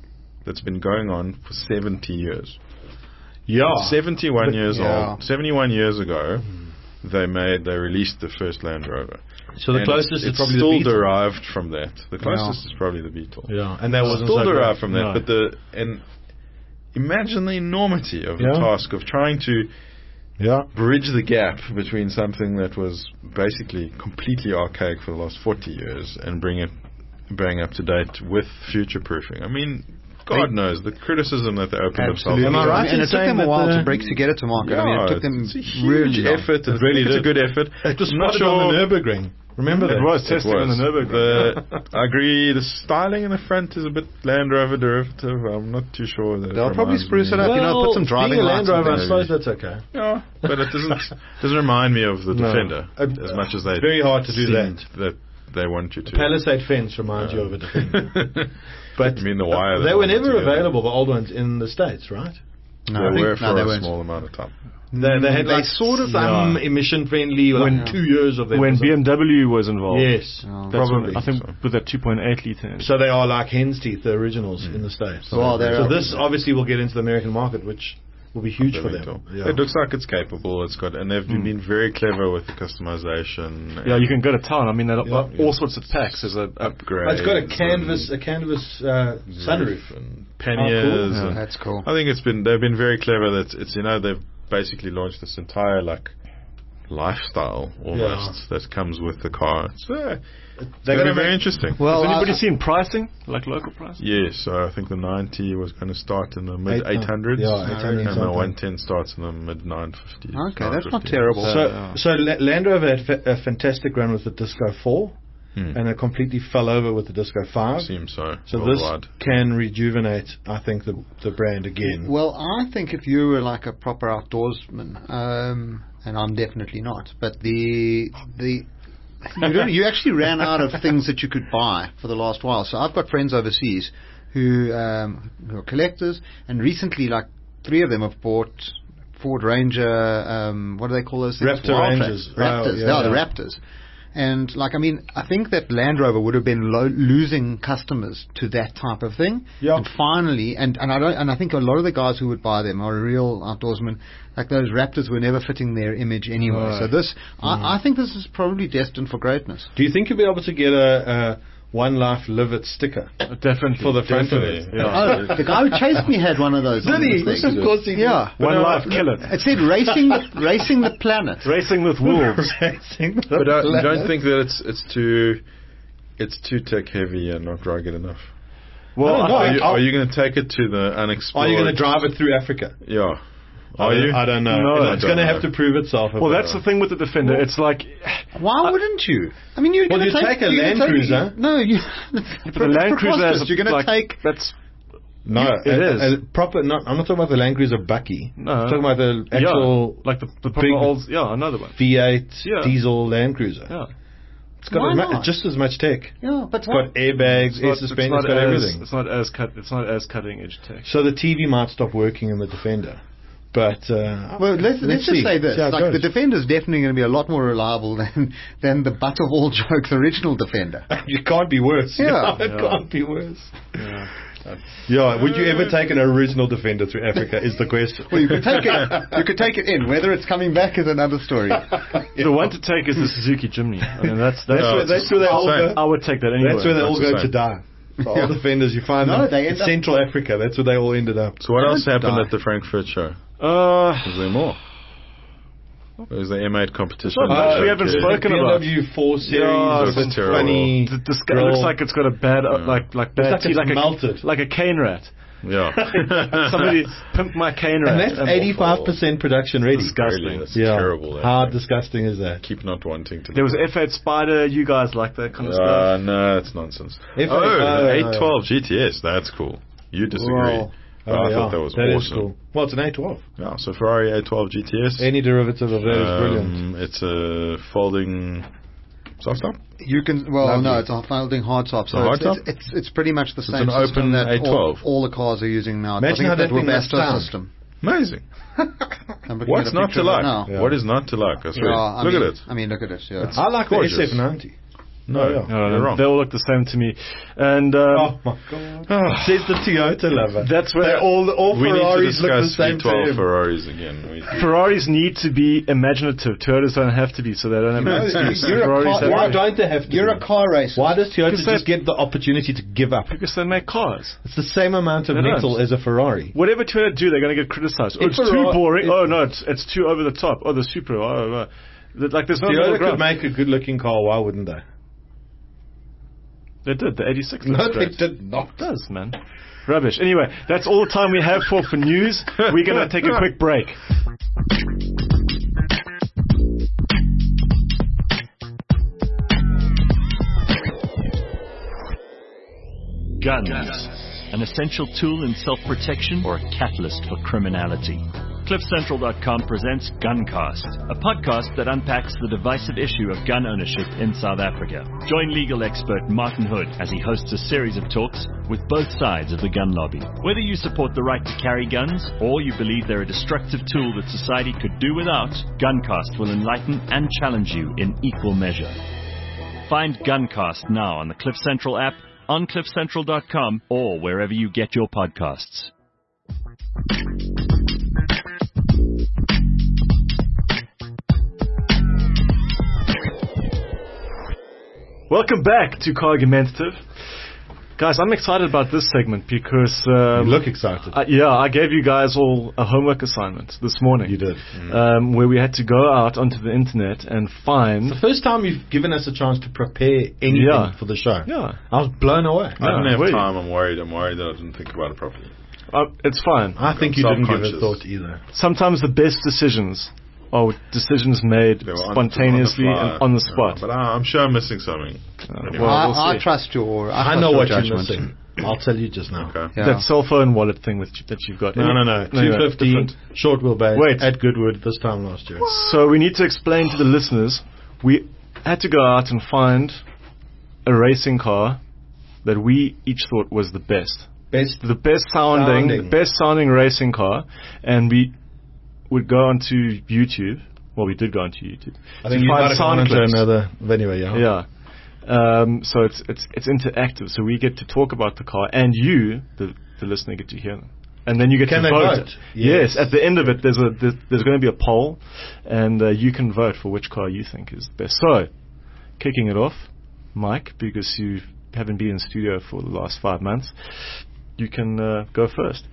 Speaker 4: that's been going on for seventy years.
Speaker 2: Yeah.
Speaker 4: seventy-one years
Speaker 3: yeah.
Speaker 4: old. seventy-one years ago, they made, they released the first Land Rover.
Speaker 2: So the
Speaker 4: And
Speaker 2: closest
Speaker 4: it's,
Speaker 2: is
Speaker 4: it's
Speaker 2: probably
Speaker 4: still
Speaker 2: the Beetle.
Speaker 4: derived from that. The closest is probably the Beetle.
Speaker 2: Yeah, and that wasn't
Speaker 4: Still
Speaker 2: so
Speaker 4: derived
Speaker 2: great.
Speaker 4: from that,
Speaker 1: No.
Speaker 4: but the and imagine the enormity of the
Speaker 2: Yeah.
Speaker 4: task of trying to
Speaker 2: Yeah.
Speaker 4: bridge the gap between something that was basically completely archaic for the last forty years and bring it bring up to date with future proofing. I mean, God knows the criticism that they opened themselves
Speaker 2: Am I
Speaker 4: up to.
Speaker 2: right
Speaker 3: And
Speaker 2: in
Speaker 3: it took
Speaker 2: saying
Speaker 3: them a
Speaker 2: that
Speaker 3: while
Speaker 2: the-
Speaker 3: to break to get it to market. I mean, it took them
Speaker 4: it's a huge
Speaker 3: really long.
Speaker 4: effort.
Speaker 2: It really
Speaker 4: it's a
Speaker 2: did.
Speaker 4: good effort.
Speaker 2: It was
Speaker 4: I'm not
Speaker 2: spotted on the
Speaker 4: sure.
Speaker 2: Nürburgring. Remember that?
Speaker 1: It was
Speaker 4: It
Speaker 1: testing on the
Speaker 4: was.
Speaker 1: Nürburgring.
Speaker 4: The- I agree. The styling in the front is a bit Land Rover derivative. I'm not too sure. That it
Speaker 3: They'll probably
Speaker 4: reminds
Speaker 3: spruce
Speaker 4: me.
Speaker 3: it up. you know, put some driving
Speaker 2: being a Land
Speaker 3: lights on
Speaker 2: Rover, I
Speaker 3: there.
Speaker 2: suppose that's okay.
Speaker 4: Yeah, but it doesn't doesn't remind me of the
Speaker 2: No.
Speaker 4: Defender
Speaker 2: Uh,
Speaker 4: as much as they.
Speaker 2: it's very hard to do
Speaker 4: seemed that they want you to.
Speaker 2: Palisade fence reminds you of a Defender. But
Speaker 4: You mean the wire?
Speaker 2: they
Speaker 4: that
Speaker 2: were
Speaker 4: holds it
Speaker 2: never
Speaker 4: together?
Speaker 2: available, the old ones, in the States, right?
Speaker 3: No,
Speaker 4: They
Speaker 3: I think-
Speaker 4: were
Speaker 3: no,
Speaker 4: for
Speaker 3: they
Speaker 4: a
Speaker 3: weren't.
Speaker 4: small amount of time.
Speaker 2: They, they had
Speaker 3: They
Speaker 2: like
Speaker 3: sort of,
Speaker 2: some
Speaker 1: yeah.
Speaker 2: emission friendly, like
Speaker 1: When-
Speaker 2: two years of them.
Speaker 1: When
Speaker 2: or something.
Speaker 1: B M W was involved.
Speaker 2: Yes,
Speaker 3: Oh.
Speaker 1: That's when-
Speaker 2: probably.
Speaker 1: I think
Speaker 4: so.
Speaker 1: with that two point eight litre engine.
Speaker 2: So they are like hen's teeth, the originals in the States.
Speaker 3: Well, they're-
Speaker 2: so this obviously will get into the American market, which will be huge for them. Yeah.
Speaker 4: It looks like it's capable. It's got, and they've been very clever with the customization.
Speaker 1: Yeah, you can go to town. I mean, there are
Speaker 2: Yeah.
Speaker 1: all sorts of packs. There's a, a
Speaker 4: upgrade.
Speaker 2: It's got a canvas, a canvas uh, sunroof.
Speaker 4: and
Speaker 2: Oh,
Speaker 4: panniers.
Speaker 2: cool.
Speaker 1: Yeah.
Speaker 4: and
Speaker 3: That's cool.
Speaker 4: I think it's been they've been very clever. That it's you know they've basically launched this entire like lifestyle almost that comes with the car. It's uh,
Speaker 2: They're
Speaker 4: going to
Speaker 2: gonna
Speaker 4: be very
Speaker 2: make-
Speaker 4: interesting.
Speaker 3: Well,
Speaker 1: Has anybody
Speaker 3: I-
Speaker 1: seen pricing? Like local pricing?
Speaker 4: Yes, so I think the ninety was going to start in the mid
Speaker 2: Eight-
Speaker 4: eight hundreds,
Speaker 2: yeah, eight hundred
Speaker 4: and the
Speaker 2: something.
Speaker 4: one ten starts in the mid nine fifties.
Speaker 3: Okay, that's not terrible.
Speaker 2: So,
Speaker 1: yeah.
Speaker 2: so La- Land Rover had fa- a fantastic run with the Disco four,
Speaker 4: Hmm.
Speaker 2: and it completely fell over with the Disco five.
Speaker 4: Seems so.
Speaker 2: So
Speaker 4: worldwide.
Speaker 2: this can rejuvenate, I think, the the brand again.
Speaker 3: Well, I think if you were like a proper outdoorsman, um, and I'm definitely not, but the the you, don't, you actually ran out of things that you could buy for the last while. So I've got friends overseas who um, who are collectors, and recently, like three of them have bought Ford Ranger. Um, what do they call those things?
Speaker 2: Raptor
Speaker 3: Wildtracks.
Speaker 2: Rangers.
Speaker 3: Raptors.
Speaker 2: Oh, yeah,
Speaker 3: yeah, the
Speaker 2: yeah.
Speaker 3: Raptors. And like, I mean, I think that Land Rover would have been lo- losing customers to that type of thing.
Speaker 2: Yeah.
Speaker 3: And finally, and, and I don't, and I think a lot of the guys who would buy them are real outdoorsmen. Like those Raptors were never fitting their image anyway.
Speaker 1: Right.
Speaker 3: So this, I, I think this is probably destined for greatness.
Speaker 2: Do you think you'll be able to get a, a One Life Live It sticker
Speaker 1: Definitely.
Speaker 2: for the front of it?
Speaker 4: Definitely.
Speaker 1: Yeah.
Speaker 3: Oh, the guy who chased me had one of those. on his thing.
Speaker 2: Of course he did.
Speaker 3: Yeah.
Speaker 1: One life, kill it.
Speaker 3: It said racing, the, racing the planet.
Speaker 1: Racing with wolves.
Speaker 4: But I don't think that it's it's too it's too tech heavy and not rugged enough.
Speaker 1: Well,
Speaker 2: I don't know.
Speaker 1: I
Speaker 4: Are you,
Speaker 2: I'll-
Speaker 4: are you going to take it to the unexplored?
Speaker 2: Are you going to drive it through Africa?
Speaker 4: Yeah. Are
Speaker 2: I don't-
Speaker 4: you?
Speaker 2: I don't know.
Speaker 1: No,
Speaker 2: it's
Speaker 1: I
Speaker 2: going to
Speaker 4: don't
Speaker 2: have
Speaker 4: know.
Speaker 2: to prove itself. a
Speaker 1: well,
Speaker 2: bit.
Speaker 1: that's the thing with the Defender. It's like
Speaker 3: Why wouldn't you? I mean, you're
Speaker 2: Well,
Speaker 3: going to
Speaker 2: you
Speaker 3: take,
Speaker 2: take a
Speaker 3: you're
Speaker 2: Land
Speaker 3: gonna take-
Speaker 2: Cruiser.
Speaker 3: No, you.
Speaker 1: the Land Cruiser has a,
Speaker 3: You're going to
Speaker 1: like,
Speaker 3: take.
Speaker 1: that's
Speaker 2: No,
Speaker 1: It
Speaker 2: a,
Speaker 1: is.
Speaker 2: a proper. Not, I'm not talking about the Land Cruiser Bucky.
Speaker 1: No.
Speaker 2: I'm talking about the actual
Speaker 1: yeah, like the, the proper
Speaker 2: big
Speaker 1: old yeah another one.
Speaker 2: V eight
Speaker 1: Yeah.
Speaker 2: diesel Land Cruiser.
Speaker 1: Yeah,
Speaker 2: It's got
Speaker 3: Why
Speaker 2: as mu-
Speaker 3: not?
Speaker 2: just as much tech.
Speaker 3: Yeah, but
Speaker 2: It's got airbags, air suspension, it's got
Speaker 1: as,
Speaker 2: everything.
Speaker 1: It's not as cut. It's not as cutting edge tech.
Speaker 2: So the T V might stop working in the Defender, but uh,
Speaker 3: Well, let's, let's, just
Speaker 2: see.
Speaker 3: say this:
Speaker 2: See how it
Speaker 3: like the
Speaker 2: goes.
Speaker 3: Defender is definitely going to be a lot more reliable than than the butt of all jokes original Defender.
Speaker 2: It can't be worse.
Speaker 3: Yeah.
Speaker 2: it
Speaker 1: Yeah.
Speaker 2: can't be worse.
Speaker 1: Yeah.
Speaker 2: Yeah, would you ever take an original Defender through Africa? Is the question.
Speaker 3: Well, you could take it. You could take it in. Whether it's coming back is another story.
Speaker 1: The one to take is the Suzuki Jimny. I mean, that's that's,
Speaker 2: That's where,
Speaker 1: where,
Speaker 2: that's where they all
Speaker 4: Same.
Speaker 2: go.
Speaker 1: I would take that anyway.
Speaker 2: That's where they all
Speaker 4: That's
Speaker 2: go
Speaker 4: the
Speaker 2: to
Speaker 4: same.
Speaker 2: die. The All Defenders, you find
Speaker 3: No,
Speaker 2: them
Speaker 3: they
Speaker 2: in
Speaker 3: end up-
Speaker 2: Central Africa. That's where they all ended up.
Speaker 4: So what
Speaker 3: Don't
Speaker 4: else happened
Speaker 3: die.
Speaker 4: at the Frankfurt show?
Speaker 1: Uh,
Speaker 4: Was there more? Was the M eight competition?
Speaker 1: Not much. We haven't
Speaker 4: Okay.
Speaker 1: spoken
Speaker 2: B M
Speaker 1: about.
Speaker 2: W four Series.
Speaker 1: Yeah,
Speaker 2: with
Speaker 4: it's
Speaker 2: its
Speaker 4: terrible.
Speaker 2: funny
Speaker 1: the, the sc- it
Speaker 2: grill.
Speaker 1: looks like it's got a bad, uh, like like bad
Speaker 2: like
Speaker 1: teeth,
Speaker 2: it's
Speaker 1: like a
Speaker 2: melted.
Speaker 1: like a cane rat.
Speaker 4: Yeah.
Speaker 1: Somebody pimped my cane rat.
Speaker 2: And that's eighty-five percent production ready.
Speaker 1: Disgusting.
Speaker 4: Really, that's
Speaker 2: Yeah.
Speaker 4: terrible. that
Speaker 2: How
Speaker 4: thing.
Speaker 2: disgusting is that?
Speaker 4: Keep not wanting to.
Speaker 1: There was F eight Spider. You guys like that kind of
Speaker 4: Uh,
Speaker 1: stuff?
Speaker 4: no, it's nonsense.
Speaker 2: F eight,
Speaker 4: oh,
Speaker 2: uh,
Speaker 4: the eight twelve G T S. That's cool. You disagree.
Speaker 3: Well,
Speaker 4: Oh, I
Speaker 2: yeah,
Speaker 4: thought that was
Speaker 2: that is
Speaker 4: awesome.
Speaker 2: cool. Well, it's an eight twelve.
Speaker 4: Yeah, so Ferrari eight twelve G T S.
Speaker 2: Any derivative of that is brilliant.
Speaker 4: Um, it's a folding soft top.
Speaker 3: You can. Well,
Speaker 2: Lovely.
Speaker 3: no, it's a folding hardtop. So
Speaker 4: A
Speaker 3: it's,
Speaker 4: hardtop?
Speaker 3: it's, it's it's pretty much the
Speaker 4: It's
Speaker 3: same
Speaker 4: an
Speaker 3: system
Speaker 4: open
Speaker 3: that
Speaker 4: eight twelve.
Speaker 3: all, all the cars are using now.
Speaker 2: Imagine
Speaker 3: I
Speaker 2: how
Speaker 3: think
Speaker 2: that thing
Speaker 3: it's
Speaker 2: must
Speaker 3: Webasto
Speaker 2: sound.
Speaker 3: system.
Speaker 4: Amazing.
Speaker 3: I'm looking
Speaker 4: What's
Speaker 3: at a
Speaker 4: not
Speaker 3: picture
Speaker 4: to
Speaker 3: of it
Speaker 4: like?
Speaker 3: now.
Speaker 2: Yeah.
Speaker 4: What is not to like? I swear.
Speaker 3: Yeah, I
Speaker 4: Look
Speaker 3: mean,
Speaker 4: at it.
Speaker 3: I mean, look at it. Yeah.
Speaker 2: I like
Speaker 4: gorgeous.
Speaker 2: the S F ninety.
Speaker 4: No,
Speaker 2: yeah.
Speaker 1: No,
Speaker 4: you're wrong.
Speaker 1: they all look the same to me. And um,
Speaker 2: Oh my god! Says the Toyota lover.
Speaker 1: That's where
Speaker 2: They're all all
Speaker 4: we need to
Speaker 2: Ferraris look the
Speaker 4: discuss
Speaker 2: same
Speaker 4: V twelve
Speaker 2: to him.
Speaker 4: Ferraris again. We,
Speaker 1: Ferraris need to be imaginative. Toyotas don't have to be, so they don't have
Speaker 3: No,
Speaker 1: an excuse.
Speaker 3: you're a
Speaker 1: Ferraris
Speaker 3: car-
Speaker 1: have
Speaker 2: Why
Speaker 1: to.
Speaker 2: don't they have to?
Speaker 3: You're
Speaker 2: be?
Speaker 3: a car racer.
Speaker 2: Why does Toyota
Speaker 1: Because
Speaker 2: just
Speaker 1: they-
Speaker 2: get the opportunity to give up?
Speaker 1: Because they make cars.
Speaker 2: It's the same amount of
Speaker 1: They
Speaker 2: metal
Speaker 1: don't.
Speaker 2: as a Ferrari.
Speaker 1: Whatever Toyota do, they're going to get criticized. Oh,
Speaker 2: If
Speaker 1: it's too
Speaker 2: Ferrari-
Speaker 1: boring.
Speaker 2: if-
Speaker 1: oh no, it's it's too over the top. Oh, the Supra. Oh, oh, oh. Th- Like there's no middle
Speaker 2: Toyota could
Speaker 1: ground.
Speaker 2: make a good-looking car. Why wouldn't they?
Speaker 1: They did. The eighty-six.
Speaker 2: No,
Speaker 1: looks
Speaker 2: they
Speaker 1: great.
Speaker 2: did not.
Speaker 1: It does, man. Rubbish. Anyway, that's all the time we have for for news. We're going to take a quick break.
Speaker 5: Guns. An essential tool in self-protection or a catalyst for criminality. cliff central dot com presents Guncast, a podcast that unpacks the divisive issue of gun ownership in South Africa. Join legal expert Martin Hood as he hosts a series of talks with both sides of the gun lobby. Whether you support the right to carry guns or you believe they're a destructive tool that society could do without, Guncast will enlighten and challenge you in equal measure. Find Guncast now on the Cliff Central app, on cliff central dot com, or wherever you get your podcasts.
Speaker 1: Welcome back to Car Argumentative. Guys, I'm excited about this segment because... Um,
Speaker 2: You look excited.
Speaker 1: I, yeah, I gave you guys all a homework assignment this morning.
Speaker 2: You did.
Speaker 1: Um, where we had to go out onto the internet and find...
Speaker 2: The first time you've given us a chance to prepare anything
Speaker 1: Yeah.
Speaker 2: for the show.
Speaker 1: Yeah.
Speaker 2: I was blown away.
Speaker 4: I didn't have
Speaker 1: wait.
Speaker 4: time. I'm worried. I'm worried that I didn't think about it properly.
Speaker 1: Uh, it's fine.
Speaker 2: I think
Speaker 4: I'm
Speaker 2: you didn't give it
Speaker 4: self-conscious.
Speaker 2: thought either.
Speaker 1: Sometimes the best decisions are decisions made
Speaker 4: They were on-
Speaker 1: spontaneously
Speaker 4: on the fly.
Speaker 1: and on the spot.
Speaker 4: Yeah, but I, I'm sure I'm missing something.
Speaker 1: Uh,
Speaker 4: Anyway.
Speaker 1: well,
Speaker 3: I,
Speaker 1: we'll
Speaker 3: I
Speaker 1: see.
Speaker 3: trust your. I,
Speaker 2: I
Speaker 3: trust
Speaker 2: know
Speaker 3: your
Speaker 2: what you're
Speaker 3: judgment.
Speaker 2: missing. I'll tell you just now.
Speaker 4: Okay.
Speaker 3: Yeah.
Speaker 1: That cell phone wallet thing that, you, that you've got.
Speaker 2: No, no, no.
Speaker 1: Anyway,
Speaker 2: two fifty
Speaker 1: different.
Speaker 2: short wheelbase
Speaker 1: Wait.
Speaker 2: at Goodwood this time last year.
Speaker 1: So we need to explain to the listeners, we had to go out and find a racing car that we each thought was the best.
Speaker 2: Best.
Speaker 1: The best sounding,
Speaker 2: Sounding.
Speaker 1: best sounding racing car, and we would go onto YouTube. Well, we did go onto YouTube.
Speaker 2: I think
Speaker 1: to
Speaker 2: you
Speaker 1: find
Speaker 2: might have gone
Speaker 1: sound
Speaker 2: into
Speaker 1: clips.
Speaker 2: another. Anyway, yeah.
Speaker 1: Yeah. Um, so it's it's it's interactive. So we get to talk about the car, and you, the the listener, get to hear them. And then you get
Speaker 2: Can
Speaker 1: to
Speaker 2: they
Speaker 1: vote.
Speaker 2: vote?
Speaker 1: Yes.
Speaker 2: Yes.
Speaker 1: At the end of it, there's a there's, there's going to be a poll, and uh, you can vote for which car you think is the best. So, kicking it off, Mike, because you haven't been in studio for the last five months, you can uh, go first.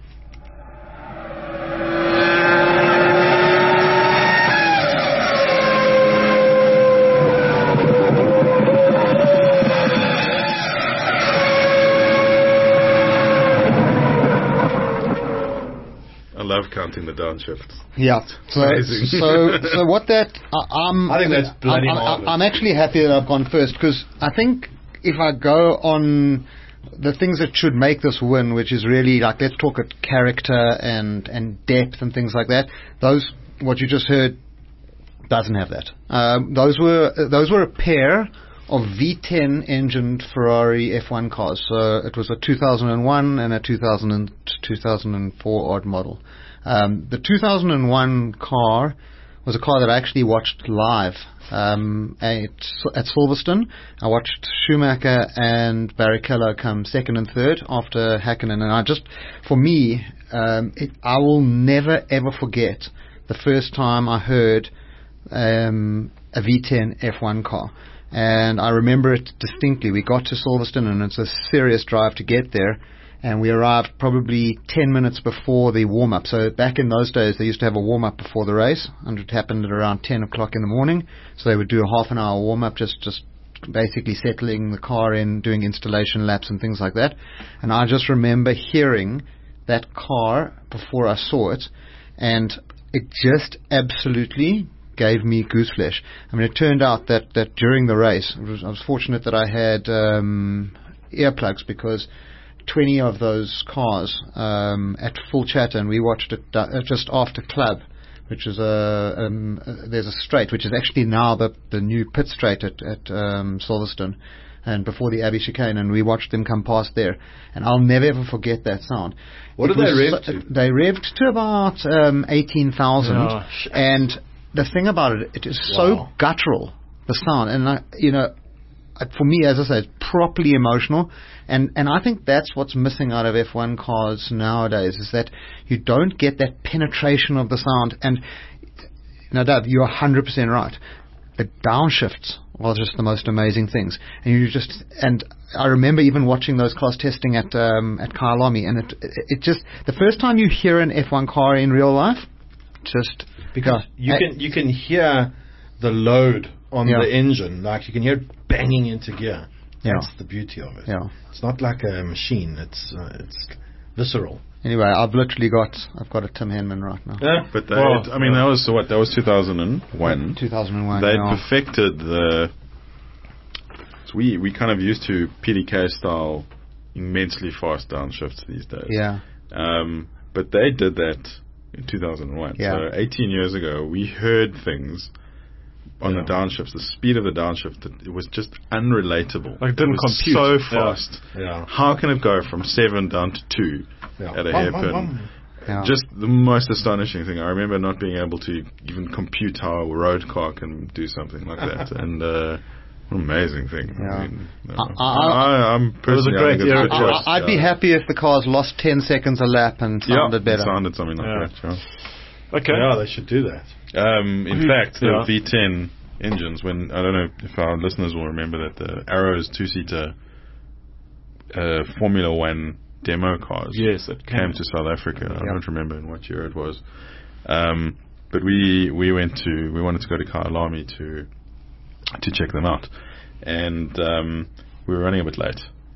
Speaker 4: I love counting the downshifts.
Speaker 3: Yeah. So,
Speaker 4: Amazing.
Speaker 3: so, so what that I, I'm.
Speaker 2: I think that's bloody
Speaker 3: I'm, I'm,
Speaker 2: marvelous.
Speaker 3: I'm actually happy that I've gone first because I think if I go on the things that should make this win, which is really like let's talk at character and and depth and things like that. Those what you just heard doesn't have that. Um, those were those were a pair of V ten engined Ferrari F one cars. So it was a two thousand one and a two thousand, two thousand four odd model. Um, the two thousand one car was a car that I actually watched live um, at, at Silverstone. I watched Schumacher and Barrichello come second and third after Hakkinen, and I just, for me, um, it, I will never ever forget the first time I heard um, a V ten F one car. And I remember it distinctly. We got to Silverstone, and it's a serious drive to get there. And we arrived probably ten minutes before the warm-up. So back in those days, they used to have a warm-up before the race, and it happened at around ten o'clock in the morning. So they would do a half an hour warm-up, just, just basically settling the car in, doing installation laps and things like that. And I just remember hearing that car before I saw it, and it just absolutely gave me gooseflesh. I mean, it turned out that, that during the race, it was, I was fortunate that I had um, earplugs because twenty of those cars um, at full chatter, and we watched it uh, just after Club, which is a um, uh, there's a straight which is actually now the the new pit straight at at um, Silverstone, and before the Abbey chicane, and we watched them come past there, and I'll never ever forget that sound.
Speaker 2: What
Speaker 3: It
Speaker 2: did they
Speaker 3: was
Speaker 2: rev
Speaker 3: so-
Speaker 2: to?
Speaker 3: They revved to about um, eighteen thousand,
Speaker 1: Oh,
Speaker 3: and the thing about it, it is
Speaker 2: Wow.
Speaker 3: so guttural, the sound, and I, you know, uh, for me, as I say, it's properly emotional, and and I think that's what's missing out of F one cars nowadays, is that you don't get that penetration of the sound. And no doubt, you're one hundred percent right. The downshifts are just the most amazing things, and you just and I remember even watching those cars testing at um, at Kyalami, and it, it it just the first time you hear an F one car in real life, just
Speaker 2: because
Speaker 3: yeah,
Speaker 2: you can you can hear the load on
Speaker 3: Yeah.
Speaker 2: the engine, like you can hear it banging into gear.
Speaker 3: Yeah.
Speaker 2: That's the beauty of it.
Speaker 3: Yeah.
Speaker 2: It's not like a machine. It's uh, it's visceral.
Speaker 3: Anyway, I've literally got I've got a Tim Henman right now.
Speaker 2: Yeah.
Speaker 4: But they,
Speaker 2: Well,
Speaker 4: I mean, that was what that was two thousand one.
Speaker 3: two thousand one.
Speaker 4: They
Speaker 3: yeah.
Speaker 4: perfected the. So we we kind of used to P D K style, immensely fast downshifts these days.
Speaker 3: Yeah.
Speaker 4: Um, but they did that in two thousand one.
Speaker 3: Yeah.
Speaker 4: So eighteen years ago, we heard things on
Speaker 2: Yeah.
Speaker 4: the downshifts. The speed of the downshift, that it was just unrelatable.
Speaker 1: Like, it didn't
Speaker 4: it was
Speaker 1: compute.
Speaker 4: so
Speaker 1: Yeah.
Speaker 4: fast.
Speaker 2: Yeah.
Speaker 4: How can it go from seven down to two
Speaker 2: Yeah.
Speaker 4: at a
Speaker 2: Bum,
Speaker 4: hairpin?
Speaker 2: bum, bum.
Speaker 3: Yeah.
Speaker 4: Just the most astonishing thing. I remember not being able to even compute how a road car can do something like that. and uh, what an amazing thing.
Speaker 3: Yeah.
Speaker 4: I mean, no.
Speaker 3: I- I-
Speaker 4: I, I'm personally
Speaker 1: great
Speaker 4: I think it's
Speaker 1: era
Speaker 4: a good
Speaker 1: to
Speaker 3: I,
Speaker 4: choice.
Speaker 3: I, I'd be
Speaker 4: Yeah.
Speaker 3: happy if the cars lost ten seconds a lap and
Speaker 4: Yeah,
Speaker 3: sounded better.
Speaker 4: It sounded something like
Speaker 1: Yeah.
Speaker 4: that. Yeah.
Speaker 1: Okay.
Speaker 2: Yeah, they should do that.
Speaker 4: Um, in
Speaker 1: Who-
Speaker 4: fact, the
Speaker 1: yeah.
Speaker 4: V ten engines, when I don't know if our listeners will remember that the Arrows two-seater uh, Formula One demo cars
Speaker 1: Yes, it
Speaker 4: came to South Africa. I
Speaker 3: Yeah.
Speaker 4: don't remember in what year it was, um, but we we went to we wanted to go to Kyalami to to check them out, and um, we were running a bit late,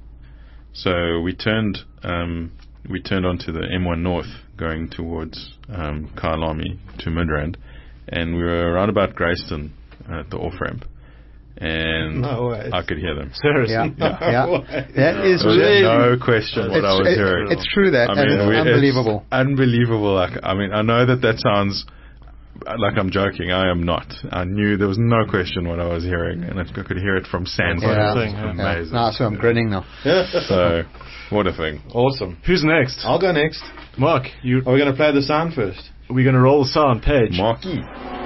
Speaker 4: so we turned um, we turned onto the M one North going towards um, Kyalami to Midrand, and we were around about Greyston at the off ramp, and
Speaker 2: No way.
Speaker 4: I could hear them.
Speaker 1: Seriously.
Speaker 3: Yeah, yeah. That is
Speaker 4: There was
Speaker 3: really
Speaker 4: no question what
Speaker 3: it's,
Speaker 4: I was
Speaker 3: it-
Speaker 4: hearing.
Speaker 3: it's true that,
Speaker 4: I
Speaker 3: and
Speaker 4: mean,
Speaker 3: it's
Speaker 4: we-
Speaker 3: unbelievable.
Speaker 4: It's unbelievable. Like, I mean, I know that that sounds like I'm joking. I am not. I knew there was no question what I was hearing, and I could hear it from Sanford.
Speaker 3: Yeah.
Speaker 4: It was
Speaker 1: thing, yeah.
Speaker 4: amazing.
Speaker 3: No, so I'm grinning now.
Speaker 4: So, what a thing.
Speaker 2: Awesome.
Speaker 1: Who's next?
Speaker 2: I'll go next.
Speaker 1: Mark, you.
Speaker 2: Are we going to play the sound first?
Speaker 1: We're going to roll the sound page.
Speaker 4: Marky.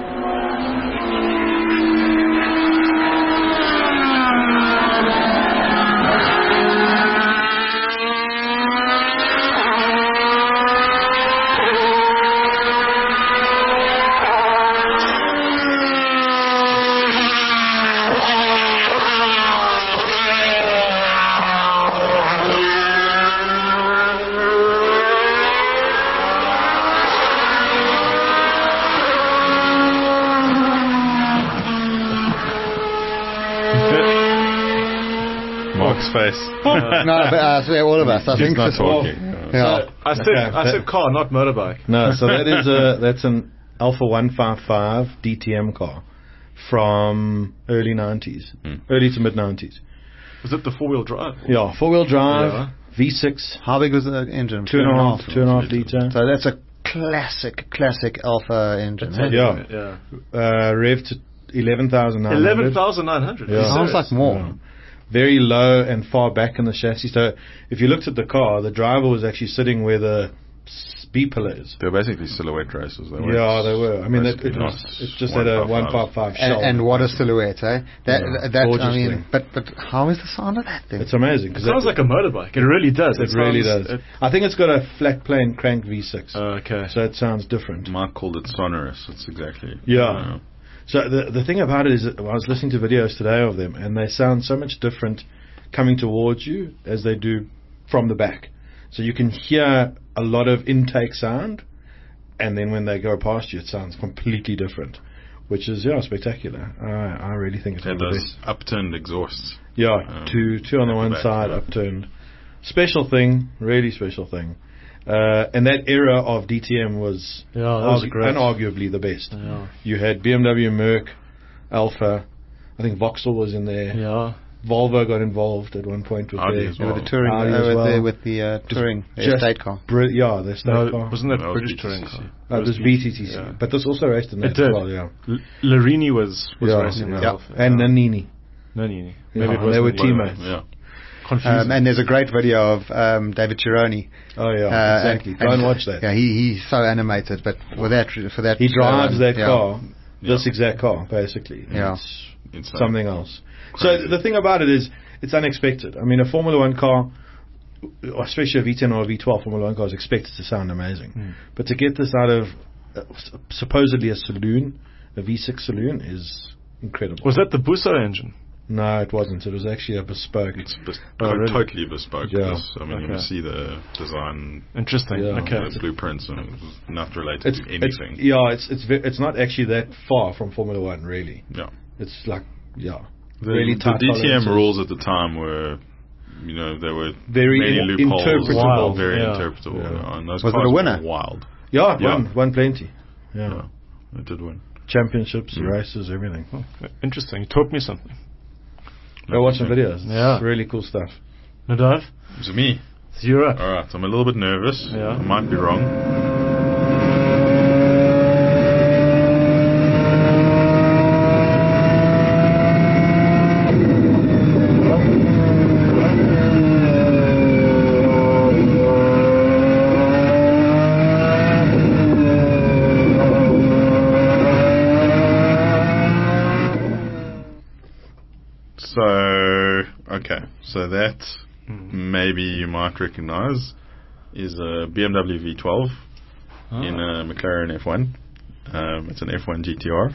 Speaker 4: Mark's face.
Speaker 3: No, but uh, so all of us. I
Speaker 4: He's
Speaker 3: think
Speaker 4: not
Speaker 3: this-
Speaker 4: talking.
Speaker 3: Yeah.
Speaker 1: I said,
Speaker 2: Okay.
Speaker 1: I said car, not motorbike.
Speaker 2: No, so that is a that's an Alpha one fifty-five D T M car from early nineties,
Speaker 4: Mm.
Speaker 2: early to mid nineties.
Speaker 1: Was it the four-wheel drive?
Speaker 2: Yeah, four wheel drive,
Speaker 1: Yeah.
Speaker 2: V six,
Speaker 3: How big was the engine?
Speaker 2: two and a half, two and a half liter.
Speaker 3: So that's a classic, classic Alpha engine.
Speaker 1: That's
Speaker 3: eh?
Speaker 2: Yeah.
Speaker 1: Yeah.
Speaker 2: Uh, rev to eleven thousand nine hundred.
Speaker 1: eleven thousand nine hundred.
Speaker 2: Yeah.
Speaker 3: Sounds like more.
Speaker 2: Yeah. Very low and far back in the chassis. So if you looked at the car, the driver was actually sitting where the B pillar is.
Speaker 4: They're basically silhouette races. They weren't
Speaker 2: Yeah, they were. I mean, it,
Speaker 4: basically
Speaker 2: it was
Speaker 4: not
Speaker 2: it just had a one fifty-five shell.
Speaker 3: And, and what a silhouette, eh? That,
Speaker 2: Yeah,
Speaker 3: that I
Speaker 2: gorgeous
Speaker 3: mean,
Speaker 2: thing.
Speaker 3: but but how is the sound of that thing?
Speaker 2: It's amazing.
Speaker 1: It
Speaker 2: 'cause
Speaker 1: sounds
Speaker 2: it,
Speaker 1: like a motorbike. It really does.
Speaker 2: It really
Speaker 1: sounds-
Speaker 2: does.
Speaker 1: it-
Speaker 2: I think it's got a flat plane crank V six.
Speaker 1: Oh, okay.
Speaker 2: So it sounds different.
Speaker 4: Mark called it sonorous. It's exactly.
Speaker 2: Yeah. So the the thing about it is, that I was listening to videos today of them, and they sound so much different coming towards you as they do from the back. So you can hear a lot of intake sound, and then when they go past you, it sounds completely different, which is yeah spectacular. I I really think it's
Speaker 4: Yeah,
Speaker 2: one of the
Speaker 4: those
Speaker 2: best.
Speaker 4: upturned exhausts.
Speaker 2: Yeah,
Speaker 4: um,
Speaker 2: two two on the
Speaker 4: at the
Speaker 2: one
Speaker 4: back,
Speaker 2: side,
Speaker 4: yeah.
Speaker 2: upturned. Special thing, really special thing. Uh, and that era of D T M was,
Speaker 1: Yeah, that was
Speaker 2: argu-
Speaker 1: great.
Speaker 2: unarguably the best.
Speaker 1: Yeah.
Speaker 2: You had B M W, Merc, Alpha. I think Vauxhall was in there.
Speaker 1: Yeah.
Speaker 2: Volvo got involved at one point with
Speaker 4: Audi
Speaker 2: their
Speaker 4: as
Speaker 3: Yeah,
Speaker 4: well.
Speaker 3: with the touring,
Speaker 2: Audi
Speaker 3: uh,
Speaker 2: as
Speaker 3: with,
Speaker 2: well.
Speaker 3: the, with the uh, touring
Speaker 2: just
Speaker 3: estate car.
Speaker 2: Bri- yeah, their state
Speaker 1: No,
Speaker 2: car.
Speaker 1: wasn't that
Speaker 4: That was
Speaker 1: British
Speaker 4: B T C.
Speaker 1: touring car?
Speaker 2: No, it was B T T C,
Speaker 1: Yeah.
Speaker 2: but this also raced in that
Speaker 1: It did.
Speaker 2: as well. Yeah,
Speaker 1: L- Larini was, was
Speaker 2: yeah,
Speaker 1: racing that
Speaker 2: yeah.
Speaker 1: Alpha.
Speaker 2: and Nannini.
Speaker 1: No, no, no.
Speaker 2: Yeah,
Speaker 1: Maybe it was
Speaker 2: they were
Speaker 1: Nannini.
Speaker 2: teammates.
Speaker 4: Yeah.
Speaker 1: Confusing.
Speaker 3: Um, and there's a great video of um, David Chironi.
Speaker 2: Oh yeah,
Speaker 3: Uh,
Speaker 2: exactly.
Speaker 3: and-
Speaker 2: Go and watch that.
Speaker 3: Yeah, he, he's so animated, but for that, for that,
Speaker 2: He drives
Speaker 3: um,
Speaker 2: that
Speaker 3: yeah.
Speaker 2: car, this
Speaker 4: Yeah.
Speaker 2: exact car, basically. And
Speaker 3: Yeah.
Speaker 2: It's
Speaker 4: insane.
Speaker 2: something else.
Speaker 4: Crazy.
Speaker 2: So the thing about it is, it's unexpected. I mean, a Formula One car, especially a V ten or a V twelve Formula One car, is expected to sound amazing.
Speaker 1: Mm.
Speaker 2: But to get this out of uh, supposedly a saloon, a V six saloon, is incredible.
Speaker 1: Was that the Busso engine?
Speaker 2: No, it wasn't. It was actually a bespoke.
Speaker 4: It's bes-
Speaker 1: Oh, really?
Speaker 4: totally bespoke.
Speaker 2: Yeah.
Speaker 4: This. I mean, you
Speaker 1: Okay.
Speaker 4: can see the design,
Speaker 1: Interesting.
Speaker 2: Yeah.
Speaker 1: Okay.
Speaker 4: the blueprints, and it was not related
Speaker 2: It's,
Speaker 4: to
Speaker 2: it's
Speaker 4: anything.
Speaker 2: yeah, it's it's ve- it's not actually that far from Formula One, really.
Speaker 4: Yeah.
Speaker 2: It's like yeah,
Speaker 4: The,
Speaker 2: really
Speaker 4: the
Speaker 2: tight
Speaker 4: D T M
Speaker 2: tolerances.
Speaker 4: rules at the time were, you know, there were
Speaker 2: Very
Speaker 4: many
Speaker 2: in-
Speaker 4: loopholes,
Speaker 2: interpretable.
Speaker 1: Wild,
Speaker 4: very
Speaker 1: yeah.
Speaker 4: interpretable.
Speaker 2: Yeah.
Speaker 4: You know, and those
Speaker 3: Was it
Speaker 4: cars
Speaker 3: a winner?
Speaker 4: were wild.
Speaker 2: Yeah,
Speaker 4: Yeah.
Speaker 2: won won plenty. Yeah,
Speaker 4: Yeah, it did win.
Speaker 2: championships,
Speaker 4: Mm.
Speaker 2: races, everything.
Speaker 1: Oh, interesting. You taught me something.
Speaker 2: Go watch some videos.
Speaker 1: Yeah.
Speaker 2: It's really cool stuff.
Speaker 1: Nadav,
Speaker 4: It's me.
Speaker 1: it's you up.
Speaker 4: All right, I'm a little bit nervous.
Speaker 1: Yeah.
Speaker 4: I might be wrong. So, okay, so that maybe you might recognize is a B M W V twelve
Speaker 1: Ah.
Speaker 4: in a McLaren F one. Um, it's an F one G T R.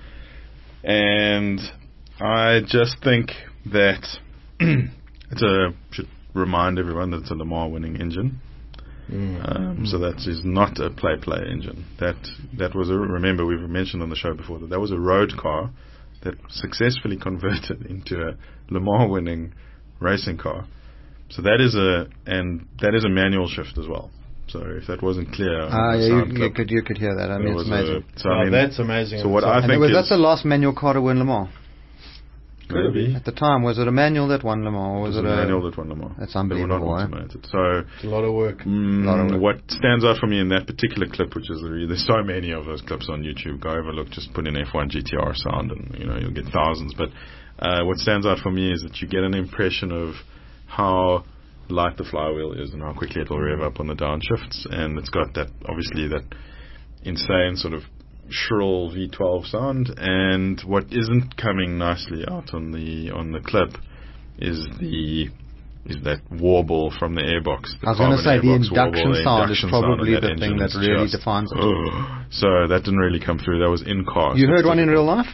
Speaker 4: And I just think that it's a, should remind everyone that it's a Le Mans winning engine. Um, So that is not a play-play engine. That that was a, remember we've mentioned on the show before that that was a road car that successfully converted into a Le Mans winning racing car. So that is a and that is a manual shift as well. So if that wasn't clear, on
Speaker 3: Ah,
Speaker 4: the
Speaker 3: yeah,
Speaker 4: sound
Speaker 3: you, you
Speaker 4: clip,
Speaker 3: could you could hear that. I
Speaker 4: there
Speaker 3: mean, it's
Speaker 4: was a-
Speaker 3: amazing.
Speaker 4: so
Speaker 2: Oh,
Speaker 4: I mean,
Speaker 2: that's amazing.
Speaker 4: so what I
Speaker 3: And
Speaker 4: think
Speaker 3: was
Speaker 4: is
Speaker 3: that the last manual car to win Le Mans?
Speaker 4: could it be?
Speaker 3: At the time, was it a manual that won Le Mans, or was
Speaker 4: It
Speaker 3: it,
Speaker 4: was a
Speaker 3: a
Speaker 4: manual that won Le Mans.
Speaker 3: That's
Speaker 4: They were not
Speaker 3: unbelievable, eh?
Speaker 4: automated. So
Speaker 2: It's a lot of work.
Speaker 4: Mm,
Speaker 3: Lot of work.
Speaker 4: what stands out for me in that particular clip, which is the, there's so many of those clips on YouTube. Go have a look. Just put in F one G T R sound, and you know you'll get thousands. But uh, what stands out for me is that you get an impression of how light the flywheel is and how quickly it will rev up on the downshifts, and it's got that obviously that insane sort of shrill V twelve sound. And what isn't coming nicely out on the on the clip is the is that warble from the airbox. The
Speaker 3: I was going to
Speaker 4: carbon
Speaker 3: say the
Speaker 4: airbox
Speaker 3: induction
Speaker 4: warble, the
Speaker 3: sound is
Speaker 4: induction sound
Speaker 3: probably
Speaker 4: on
Speaker 3: the
Speaker 4: that
Speaker 3: thing
Speaker 4: engine
Speaker 3: that
Speaker 4: is
Speaker 3: really
Speaker 4: just-
Speaker 3: defines it.
Speaker 4: oh. So that didn't really come through. That was in cars.
Speaker 3: You heard one in real life?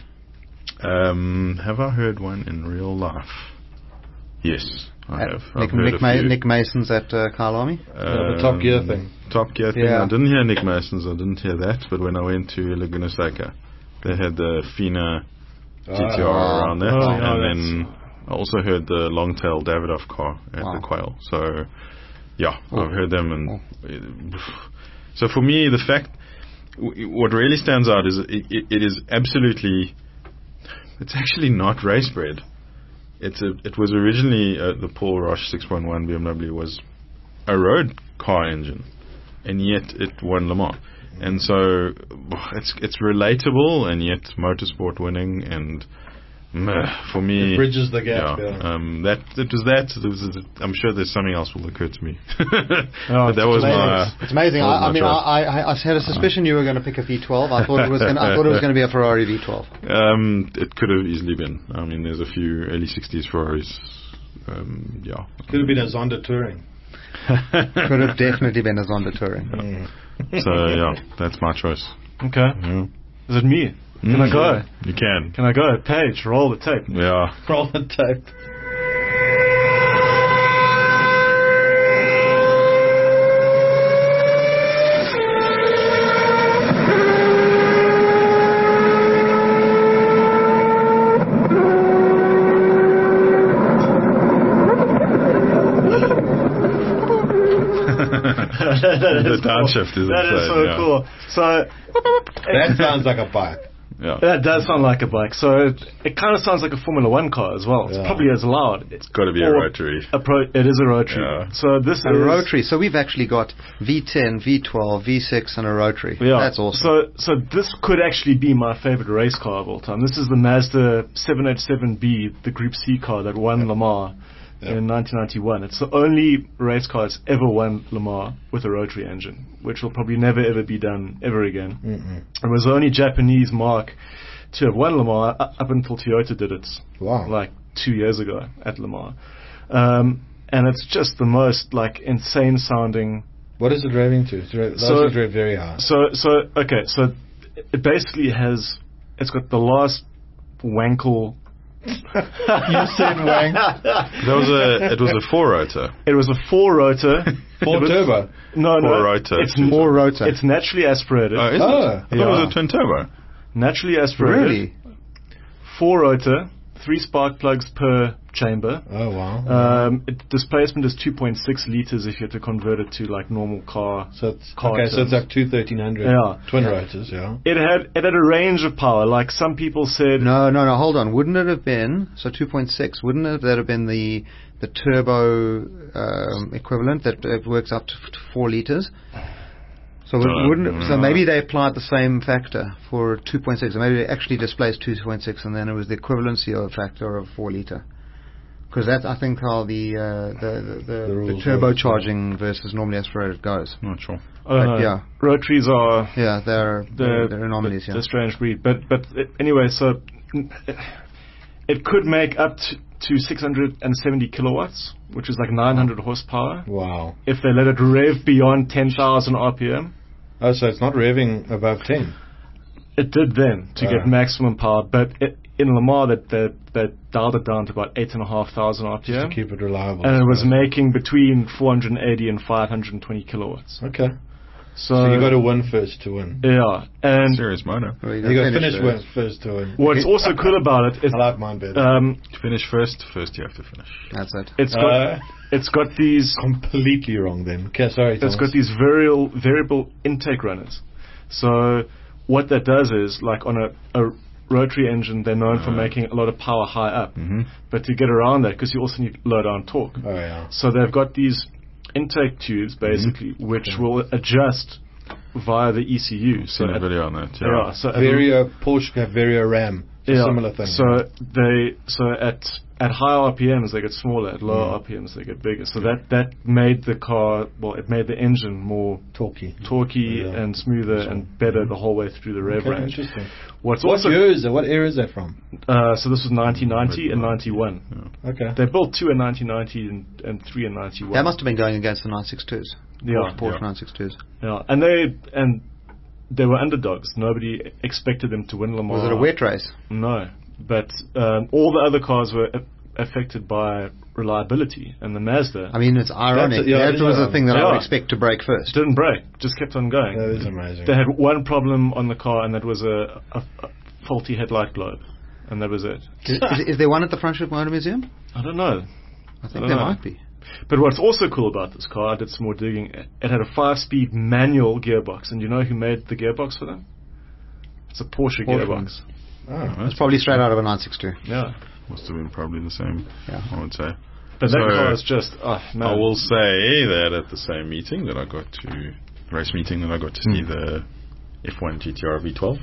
Speaker 4: Um, have I heard one in real life? Yes, I
Speaker 3: At
Speaker 4: have.
Speaker 3: Nick,
Speaker 4: I've heard
Speaker 3: Nick,
Speaker 4: a
Speaker 3: Ma-
Speaker 4: few.
Speaker 3: Nick Mason's at uh, Kyle Army.
Speaker 2: Yeah, the Top Gear
Speaker 4: Um,
Speaker 2: thing.
Speaker 4: Top Gear thing.
Speaker 3: Yeah.
Speaker 4: I didn't hear Nick Mason's. I didn't hear that. But when I went to Laguna Seca, they had the Fina G T R
Speaker 2: Ah.
Speaker 4: around there,
Speaker 1: Oh, yeah,
Speaker 4: and then I also heard the long-tail Davidoff car at
Speaker 3: Wow.
Speaker 4: the Quail. So, yeah,
Speaker 3: Oh.
Speaker 4: I've heard them. And so for me, the fact, w- what really stands out is it, it, it is absolutely, it's actually not race bred. It's a, it was originally uh, the Paul Roche six point one B M W was a road car engine, and yet it won Le Mans. And so it's it's relatable, and yet motorsport winning, and meh, for me,
Speaker 2: It bridges the gap.
Speaker 4: yeah,
Speaker 2: Yeah.
Speaker 4: um, that it was that. It was, I'm sure there's something else will occur to me,
Speaker 1: Oh,
Speaker 4: but that was my.
Speaker 3: It's amazing.
Speaker 4: that was
Speaker 3: I, I
Speaker 4: my
Speaker 3: mean,
Speaker 4: choice.
Speaker 3: I, I, I had a suspicion you were going to pick a V twelve. I thought it was going. I thought it was going to be a Ferrari V twelve.
Speaker 4: Um, it could have easily been. I mean, there's a few early sixties Ferraris. Um, yeah.
Speaker 2: Could have been a Zonda Touring.
Speaker 3: Could have definitely been a Zonda Touring.
Speaker 2: Mm.
Speaker 4: So yeah, that's my choice.
Speaker 1: Okay.
Speaker 4: Yeah.
Speaker 1: Is it me? Can I go?
Speaker 4: You can.
Speaker 1: Can I go? Page, roll the tape.
Speaker 4: Yeah.
Speaker 2: Roll the tape.
Speaker 1: The
Speaker 4: downshift is
Speaker 1: That is
Speaker 4: insane,
Speaker 1: so
Speaker 4: yeah.
Speaker 1: cool. So
Speaker 2: That sounds like a bike.
Speaker 4: Yeah.
Speaker 1: that does sound like a bike. So it, it kind of sounds like a Formula One car as well. It's
Speaker 2: Yeah.
Speaker 1: probably as loud. It's
Speaker 4: Got to be a
Speaker 1: or
Speaker 4: rotary.
Speaker 1: a pro- it is a rotary.
Speaker 4: Yeah.
Speaker 1: So this
Speaker 3: A
Speaker 1: is
Speaker 3: rotary. So we've actually got V ten, V twelve, V six, and a rotary.
Speaker 1: Yeah.
Speaker 3: That's awesome.
Speaker 1: So so this could actually be my favorite race car of all time. This is the Mazda seven eighty-seven B, the Group C car that won Le Mans
Speaker 2: Yeah.
Speaker 1: in nineteen ninety-one. It's the only race car that's ever won Le Mans with a rotary engine, which will probably never ever be done ever again.
Speaker 2: Mm-mm.
Speaker 1: It was the only Japanese mark to have won Le Mans uh, up until Toyota did it.
Speaker 2: Wow.
Speaker 1: Like two years ago at Le Mans. Um, and it's just the most like insane sounding.
Speaker 2: What is it driving to? It's dri-
Speaker 1: So-
Speaker 2: drive very high.
Speaker 1: So, so okay, so it basically has, it's got the last Wankel.
Speaker 2: You said wank.
Speaker 4: That was a, it was a four rotor.
Speaker 1: It was a four rotor.
Speaker 2: Four
Speaker 1: It was-
Speaker 2: turbo.
Speaker 1: No, no.
Speaker 4: Four rotor.
Speaker 1: It's
Speaker 3: Four rotor.
Speaker 1: It's naturally aspirated.
Speaker 4: Oh, is
Speaker 2: Oh,
Speaker 4: it? I thought it
Speaker 1: yeah.
Speaker 4: was a twin turbo.
Speaker 1: Naturally aspirated.
Speaker 3: Really?
Speaker 1: Four rotor. Three spark plugs per chamber.
Speaker 2: Oh, wow.
Speaker 1: Um, it, displacement is two point six liters if you have to convert it to like normal car.
Speaker 2: so it's,
Speaker 1: car
Speaker 2: okay, so it's
Speaker 1: terms.
Speaker 2: like two thirteen hundred
Speaker 1: Yeah.
Speaker 2: twin
Speaker 3: Yeah.
Speaker 2: rotors, yeah.
Speaker 1: It had it had a range of power. Like some people said.
Speaker 3: No, no, no. Hold on. Wouldn't it have been so two point six? Wouldn't it that have been the the turbo um, equivalent that uh, works up to, f- to four liters? So it
Speaker 4: Uh,
Speaker 3: wouldn't. It, so
Speaker 4: no.
Speaker 3: maybe they applied the same factor for two point six. So maybe they actually displaced two point six, and then it was the equivalency of a factor of four liter. Because that's I think how the uh, the the, the,
Speaker 2: The
Speaker 3: the
Speaker 2: rules
Speaker 3: turbocharging versus normally aspirated goes.
Speaker 4: Not sure.
Speaker 1: I don't
Speaker 3: But
Speaker 1: know.
Speaker 3: yeah.
Speaker 1: Rotaries are
Speaker 3: Yeah, they're
Speaker 1: the
Speaker 3: they're, they're anomalies.
Speaker 1: the,
Speaker 3: Yeah.
Speaker 1: the strange breed. But but it, anyway, so mm, it could make up to, to six hundred seventy kilowatts, which is like nine hundred horsepower,
Speaker 2: Wow.
Speaker 1: if they let it rev beyond ten thousand R P M.
Speaker 2: Oh, so it's not revving above ten.
Speaker 1: It did then to
Speaker 2: Ah.
Speaker 1: get maximum power, but it, in Le Mans that that that dialed it down to about eight and a half thousand R P
Speaker 2: Just
Speaker 1: M,
Speaker 2: to keep it reliable.
Speaker 1: and
Speaker 2: I
Speaker 1: it was
Speaker 2: suppose.
Speaker 1: making between four hundred eighty and five hundred twenty kilowatts.
Speaker 2: Okay.
Speaker 1: So,
Speaker 2: So you got to win first to win.
Speaker 1: yeah, and
Speaker 4: Serious motor.
Speaker 3: Well,
Speaker 2: You got to finish
Speaker 3: it.
Speaker 2: win first to win.
Speaker 1: what's also cool about it is
Speaker 2: I like mine better.
Speaker 1: um,
Speaker 4: To finish first, first you have to finish.
Speaker 3: That's it.
Speaker 1: it's got
Speaker 2: Uh,
Speaker 1: it's got these
Speaker 2: completely wrong then. Okay, sorry.
Speaker 1: it's
Speaker 2: Thomas.
Speaker 1: got these variable variable intake runners. So what that does is, like on a, a rotary engine, they're known for
Speaker 4: Uh.
Speaker 1: making a lot of power high up.
Speaker 4: Mm-hmm.
Speaker 1: But to get around that, because you also need low down torque.
Speaker 2: Oh, yeah.
Speaker 1: So they've got these intake tubes, basically, which
Speaker 2: Okay.
Speaker 1: will adjust via the E C U.
Speaker 4: Seen a
Speaker 1: at-
Speaker 4: video on that.
Speaker 1: yeah,
Speaker 4: Yeah.
Speaker 1: so at-
Speaker 2: Vario, Porsche have Vario Ram. It's a
Speaker 1: yeah,
Speaker 2: similar thing.
Speaker 1: So they so at at high R P Ms they get smaller, at lower
Speaker 2: Mm.
Speaker 1: R P Ms they get bigger. So that that made the car well, it made the engine more
Speaker 2: Torquey.
Speaker 1: torquey
Speaker 2: Yeah.
Speaker 1: and smoother
Speaker 2: So-
Speaker 1: and better the whole way through the rev
Speaker 2: Okay,
Speaker 1: range.
Speaker 2: interesting.
Speaker 1: What's
Speaker 2: What
Speaker 1: also
Speaker 2: year is that? What era is that from?
Speaker 1: uh, so this was nineteen ninety and ninety-one.
Speaker 2: Okay.
Speaker 1: They built two in nineteen ninety and, and three in ninety-one.
Speaker 3: That must have been going against the nine sixty-twos.
Speaker 1: Yeah,
Speaker 3: Porsche, Porsche
Speaker 4: yeah.
Speaker 3: nine sixty-twos.
Speaker 1: yeah, and they and they were underdogs. Nobody expected them to win Le Mans.
Speaker 3: Was it a wet race?
Speaker 1: No, but um, all the other cars were a- affected by reliability, and the Mazda
Speaker 3: I mean, it's ironic.
Speaker 2: That's a- yeah,
Speaker 3: that
Speaker 2: it is
Speaker 3: was the
Speaker 2: ironic.
Speaker 3: thing that I
Speaker 1: Yeah.
Speaker 3: would expect to break first.
Speaker 1: didn't break, just kept on going.
Speaker 2: That is amazing.
Speaker 1: They had one problem on the car, and that was a, a, a faulty headlight globe, and that was it.
Speaker 3: Is, is, is there one at the Franschhoek Motor Museum?
Speaker 1: I don't know.
Speaker 3: I think
Speaker 1: I don't
Speaker 3: there
Speaker 1: know.
Speaker 3: might be.
Speaker 1: But what's also cool about this car, I did some more digging. It it had a five-speed manual gearbox, and you know who made the gearbox for them? It's a Porsche,
Speaker 2: Porsche.
Speaker 1: gearbox.
Speaker 2: Oh.
Speaker 3: It's probably straight out of a nine sixty-two.
Speaker 1: Yeah,
Speaker 4: Must have been probably the same,
Speaker 3: Yeah.
Speaker 4: I would say.
Speaker 1: but that
Speaker 4: So-
Speaker 1: car is just oh man.
Speaker 4: I will say that at the same meeting that I got to, race meeting that I got to see
Speaker 1: Hmm.
Speaker 4: the F one G T R V twelve,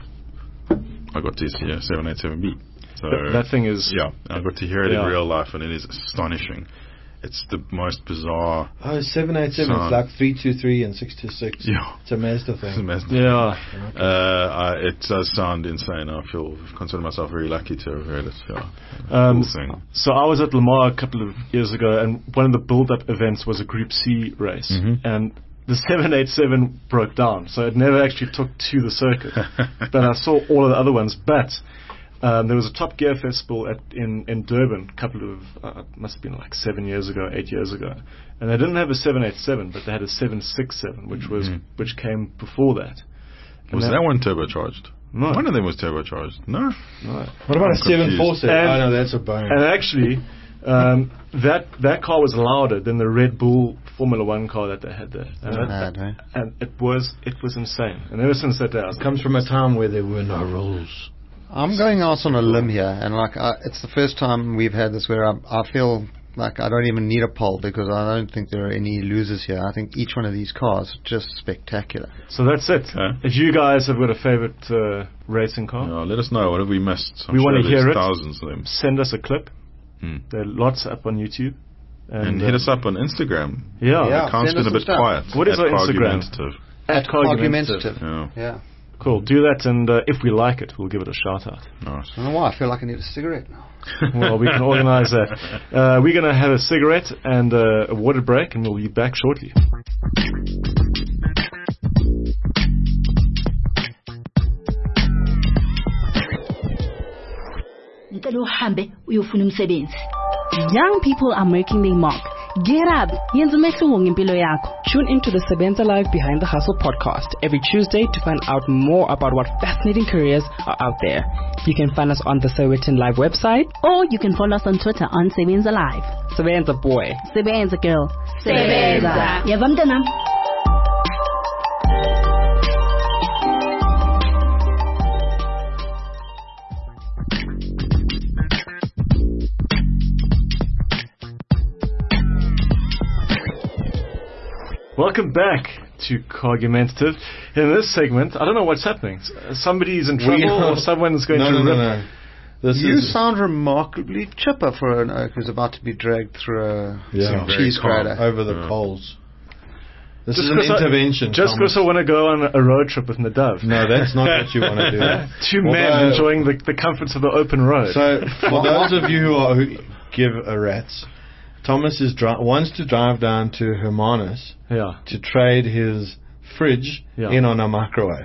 Speaker 4: I got to see a seven eighty-seven B. So
Speaker 1: Th- that thing is
Speaker 4: yeah, I got to hear it
Speaker 1: Yeah.
Speaker 4: in real life, and it is astonishing. It's the most bizarre.
Speaker 2: Oh, seven eighty-seven.
Speaker 4: So-
Speaker 2: It's like three two three and six two six.
Speaker 4: Yeah.
Speaker 2: It's a Mazda
Speaker 4: It's a
Speaker 2: thing.
Speaker 4: mess.
Speaker 1: yeah.
Speaker 4: Uh, I, it does sound insane. I feel consider myself very lucky to have heard it. Yeah.
Speaker 1: Um,
Speaker 4: Cool thing.
Speaker 1: So I was at Le Mans a couple of years ago, and one of the build-up events was a Group C race,
Speaker 4: Mhm.
Speaker 1: and the seven eighty-seven broke down, so it never actually took to the circuit. But I saw all of the other ones. But um, there was a Top Gear festival at, in in Durban, a couple of uh, must have been like seven years ago, eight years ago, and they didn't have a seven eighty-seven, but they had a seven sixty-seven, which was
Speaker 4: Mhm.
Speaker 1: which came before that. And
Speaker 4: Was that one turbocharged?
Speaker 1: No,
Speaker 4: One of them was turbocharged. No.
Speaker 1: no.
Speaker 2: What about
Speaker 4: I'm
Speaker 2: a seven four seven?
Speaker 1: confused.
Speaker 2: Oh, no, that's a bone.
Speaker 1: And actually, um, that that car was louder than the Red Bull Formula One car that they had there, and,
Speaker 3: Not
Speaker 1: that-
Speaker 3: bad, eh?
Speaker 1: and it was it was insane. And ever since that day, I was
Speaker 2: It comes from a time where there were no rules.
Speaker 3: I'm going out on a limb here, and like I, it's the first time we've had this where I, I feel like I don't even need a poll because I don't think there are any losers here. I think each one of these cars is just spectacular.
Speaker 1: so that's it.
Speaker 4: Okay.
Speaker 1: If you guys have got a favorite uh, racing car,
Speaker 4: Yeah, let us know. What have we missed? I'm
Speaker 1: We wanna
Speaker 4: sure there's
Speaker 1: hear it.
Speaker 4: Thousands of them.
Speaker 1: send us a clip.
Speaker 4: Hmm.
Speaker 1: There are lots up on YouTube. And,
Speaker 4: And
Speaker 1: uh,
Speaker 4: hit us up on Instagram.
Speaker 1: Yeah.
Speaker 3: Yeah.
Speaker 4: Account's
Speaker 3: send us
Speaker 4: been a
Speaker 3: some
Speaker 4: bit
Speaker 3: stuff.
Speaker 4: quiet.
Speaker 1: What is
Speaker 4: At
Speaker 1: our Instagram?
Speaker 4: Cargumentative.
Speaker 1: At Cargumentative.
Speaker 3: Argumentative.
Speaker 4: Yeah.
Speaker 3: Yeah.
Speaker 1: Cool. Do that, and uh, if we like it, we'll give it a shout out.
Speaker 4: Nice.
Speaker 3: I don't know why. I feel like I need a cigarette now.
Speaker 1: Well, we can organize that. Uh, we're going to have a cigarette and uh, a water break, and we'll be back shortly.
Speaker 6: Young people are making their mark. Get up. Yenza umehluko ngempilo yakho.
Speaker 7: Tune into the Sebenza Live Behind the Hustle podcast every Tuesday to find out more about what fascinating careers are out there. You can find us on the Sowetan Live website,
Speaker 6: Or you can follow us on Twitter on Sebenza Live.
Speaker 7: Sebenza Boy.
Speaker 6: Sebenza girl. Sebenza. Yeva mntanam.
Speaker 1: Welcome back to Cargumentative. In this segment, I don't know what's happening. Somebody's in trouble or someone's going
Speaker 2: no,
Speaker 1: to
Speaker 2: no,
Speaker 1: rip.
Speaker 2: no, no. This
Speaker 3: You
Speaker 2: is
Speaker 3: sound remarkably chipper for an oak who's about to be dragged through a
Speaker 2: Yeah.
Speaker 3: some cheese
Speaker 4: calm.
Speaker 3: grater.
Speaker 2: over the
Speaker 4: Yeah.
Speaker 2: coals. This
Speaker 1: Just
Speaker 2: is an
Speaker 1: 'cause I-
Speaker 2: intervention.
Speaker 1: Just
Speaker 2: Thomas.
Speaker 1: because I want to go on a road trip with Nadav.
Speaker 2: No, that's not what you want to do.
Speaker 1: Two men
Speaker 2: Although-
Speaker 1: enjoying the, the comforts of the open road.
Speaker 2: So, for those of you who, are, who give a rat's, Thomas is dri- wants to drive down to Hermanus
Speaker 1: yeah.
Speaker 2: to trade his fridge
Speaker 1: Yeah.
Speaker 2: in on a microwave.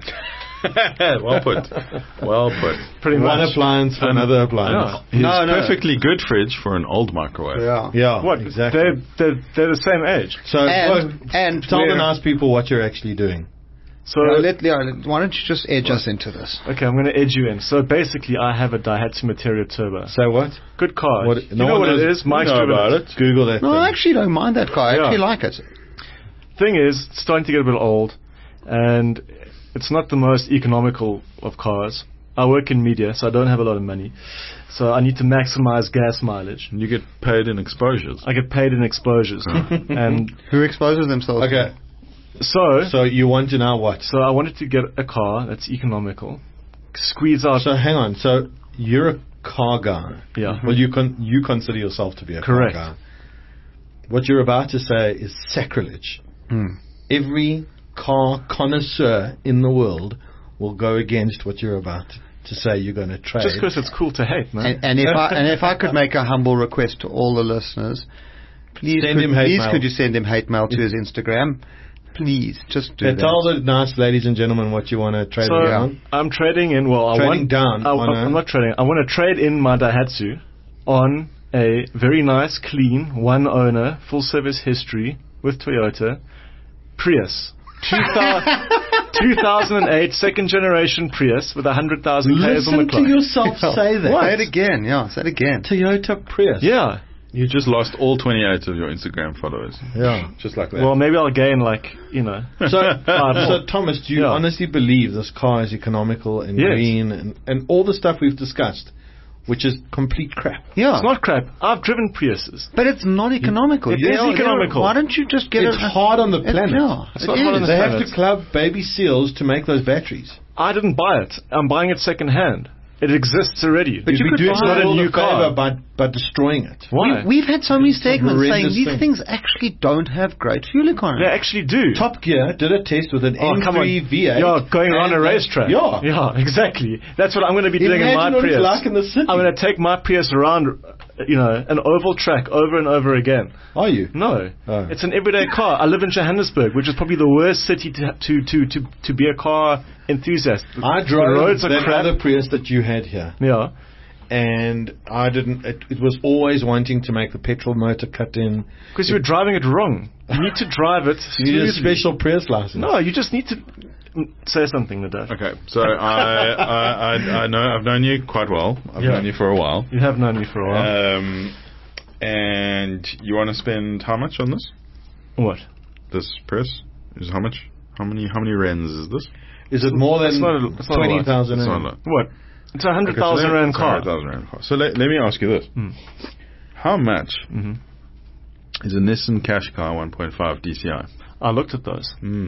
Speaker 4: Well put. Well put.
Speaker 1: Pretty
Speaker 2: One
Speaker 1: much.
Speaker 2: appliance for
Speaker 1: Um,
Speaker 2: another appliance.
Speaker 1: yeah.
Speaker 4: His
Speaker 3: No, no.
Speaker 4: perfectly good fridge for an old microwave.
Speaker 3: Yeah.
Speaker 2: Yeah,
Speaker 1: What?
Speaker 2: exactly.
Speaker 1: They're, they're, they're the same age.
Speaker 2: So,
Speaker 3: And-
Speaker 2: well,
Speaker 3: and
Speaker 2: tell
Speaker 3: we're-
Speaker 2: the nice people what you're actually doing.
Speaker 1: So,
Speaker 3: Yeah, let, yeah, let- why don't you just edge us into this?
Speaker 1: okay, I'm going to edge you in. So basically, I have a Daihatsu Materia Turbo.
Speaker 2: So what?
Speaker 1: Good car.
Speaker 2: What-
Speaker 1: you
Speaker 2: no
Speaker 1: know
Speaker 2: one
Speaker 1: what
Speaker 2: knows-
Speaker 1: it is? Mike's
Speaker 2: know
Speaker 1: driven
Speaker 2: about
Speaker 1: it.
Speaker 2: it. Google that
Speaker 3: No,
Speaker 2: thing.
Speaker 3: I actually don't mind that car. I
Speaker 1: Yeah.
Speaker 3: actually like it.
Speaker 1: Thing is, it's starting to get a bit old, and it's not the most economical of cars. I work in media, so I don't have a lot of money. So I need to maximize gas mileage.
Speaker 4: And you get paid in exposures.
Speaker 1: I get paid in exposures. and
Speaker 3: Who exposes themselves?
Speaker 2: Okay,
Speaker 1: so,
Speaker 2: so you want to know what?
Speaker 1: so I wanted to get a car that's economical. Squeeze out.
Speaker 2: So hang on. So you're a car guy.
Speaker 1: Yeah.
Speaker 2: Well, you con- you consider yourself to be a
Speaker 1: Correct.
Speaker 2: car guy. What you're about to say is sacrilege.
Speaker 3: Hmm.
Speaker 2: Every car connoisseur in the world will go against what you're about to say you're going to trade.
Speaker 1: Just because it's cool to hate, man.
Speaker 3: And, and if I and if I could make a humble request to all the listeners, please,
Speaker 2: Send
Speaker 3: could,
Speaker 2: him hate
Speaker 3: please
Speaker 2: mail.
Speaker 3: could you send him hate mail to his Instagram? Please, just do
Speaker 2: Yeah,
Speaker 3: that.
Speaker 2: tell the nice ladies and gentlemen what you want to trade
Speaker 1: So
Speaker 2: it on.
Speaker 1: I'm trading in. Well, I
Speaker 2: Trading
Speaker 1: want
Speaker 2: down
Speaker 1: I,
Speaker 2: on
Speaker 1: I'm
Speaker 2: a-
Speaker 1: not trading. I want to trade in my Daihatsu on a very nice, clean, one owner, full service history with Toyota Prius. two thousand eight second generation Prius with one hundred thousand k's on the
Speaker 2: Listen
Speaker 1: clock.
Speaker 2: to yourself say that.
Speaker 3: Say it again. Yeah, say it again.
Speaker 2: Toyota Prius.
Speaker 1: Yeah.
Speaker 4: You just lost all twenty-eight of your Instagram followers.
Speaker 2: Yeah.
Speaker 4: Just like that.
Speaker 1: Well, maybe I'll gain like you know.
Speaker 2: So,
Speaker 1: Five more.
Speaker 2: so Thomas, do you
Speaker 1: Yeah.
Speaker 2: honestly believe this car is economical and
Speaker 1: Yes.
Speaker 2: green and, and all the stuff we've discussed, which is complete crap?
Speaker 3: Yeah,
Speaker 1: It's not crap. I've driven Priuses.
Speaker 3: but it's not economical.
Speaker 1: It
Speaker 3: You
Speaker 1: is
Speaker 3: know,
Speaker 1: economical.
Speaker 3: Why don't you just get
Speaker 2: It's
Speaker 3: a,
Speaker 2: hard on the
Speaker 3: it-
Speaker 2: planet.
Speaker 3: yeah,
Speaker 1: It's
Speaker 3: it
Speaker 1: not hard on
Speaker 3: is.
Speaker 1: the
Speaker 2: They have
Speaker 1: planet.
Speaker 2: to club baby seals to make those batteries.
Speaker 1: I didn't buy it. I'm buying it second hand. It exists already.
Speaker 3: But you
Speaker 2: You'd
Speaker 3: could
Speaker 2: be doing
Speaker 3: buy
Speaker 1: not a
Speaker 2: all
Speaker 1: new
Speaker 2: the favor
Speaker 1: car.
Speaker 2: by, by destroying it.
Speaker 1: Why?
Speaker 3: We, we've had so many segments saying
Speaker 2: horrendous
Speaker 3: these
Speaker 2: thing.
Speaker 3: things actually don't have great fuel economy.
Speaker 1: They actually do.
Speaker 2: Top Gear did a test with an
Speaker 1: Oh,
Speaker 2: M
Speaker 1: come on.
Speaker 2: three V eight.
Speaker 1: Yeah, going around a
Speaker 2: and-
Speaker 1: racetrack.
Speaker 2: Yeah.
Speaker 1: Yeah, exactly. That's what I'm going to be doing in my
Speaker 2: Imagine what
Speaker 1: Prius.
Speaker 2: it's like in the city.
Speaker 1: I'm going to take my Prius around, you know, an oval track over and over again.
Speaker 2: Are you?
Speaker 1: No,
Speaker 2: Oh.
Speaker 1: it's an everyday car. I live in Johannesburg, which is probably the worst city to to to to, to be a car enthusiast.
Speaker 2: I
Speaker 1: the
Speaker 2: drove
Speaker 1: roads are
Speaker 2: that
Speaker 1: crap.
Speaker 2: other Prius that you had here,
Speaker 1: Yeah,
Speaker 2: and I didn't. It, it was always wanting to make the petrol motor cut in.
Speaker 1: because you were driving it wrong. You need to drive it.
Speaker 2: You need a
Speaker 1: smoothly.
Speaker 2: special Prius license.
Speaker 1: No, you just need to mm, say something, Nadav.
Speaker 4: Okay, so I, I, I, I know I've known you quite well. I've
Speaker 1: Yeah.
Speaker 4: known you for a while.
Speaker 1: You have known me for a while.
Speaker 4: Um, and you want to spend how much on this?
Speaker 1: What?
Speaker 4: This Prius is how much? How many? How many rands is this?
Speaker 2: Is it more than
Speaker 1: It's not a- it's not a lot.
Speaker 2: twenty thousand?
Speaker 4: It's not a lot.
Speaker 1: What? It's a hundred
Speaker 4: Okay, so
Speaker 1: thousand
Speaker 4: let-
Speaker 1: rand
Speaker 4: it's a
Speaker 1: car.
Speaker 4: hundred thousand rand car. So let, let me ask you this:
Speaker 1: Hmm.
Speaker 4: How much
Speaker 1: hmm
Speaker 4: is a Nissan Qashqai one point five D C I?
Speaker 1: I looked at those.
Speaker 4: Because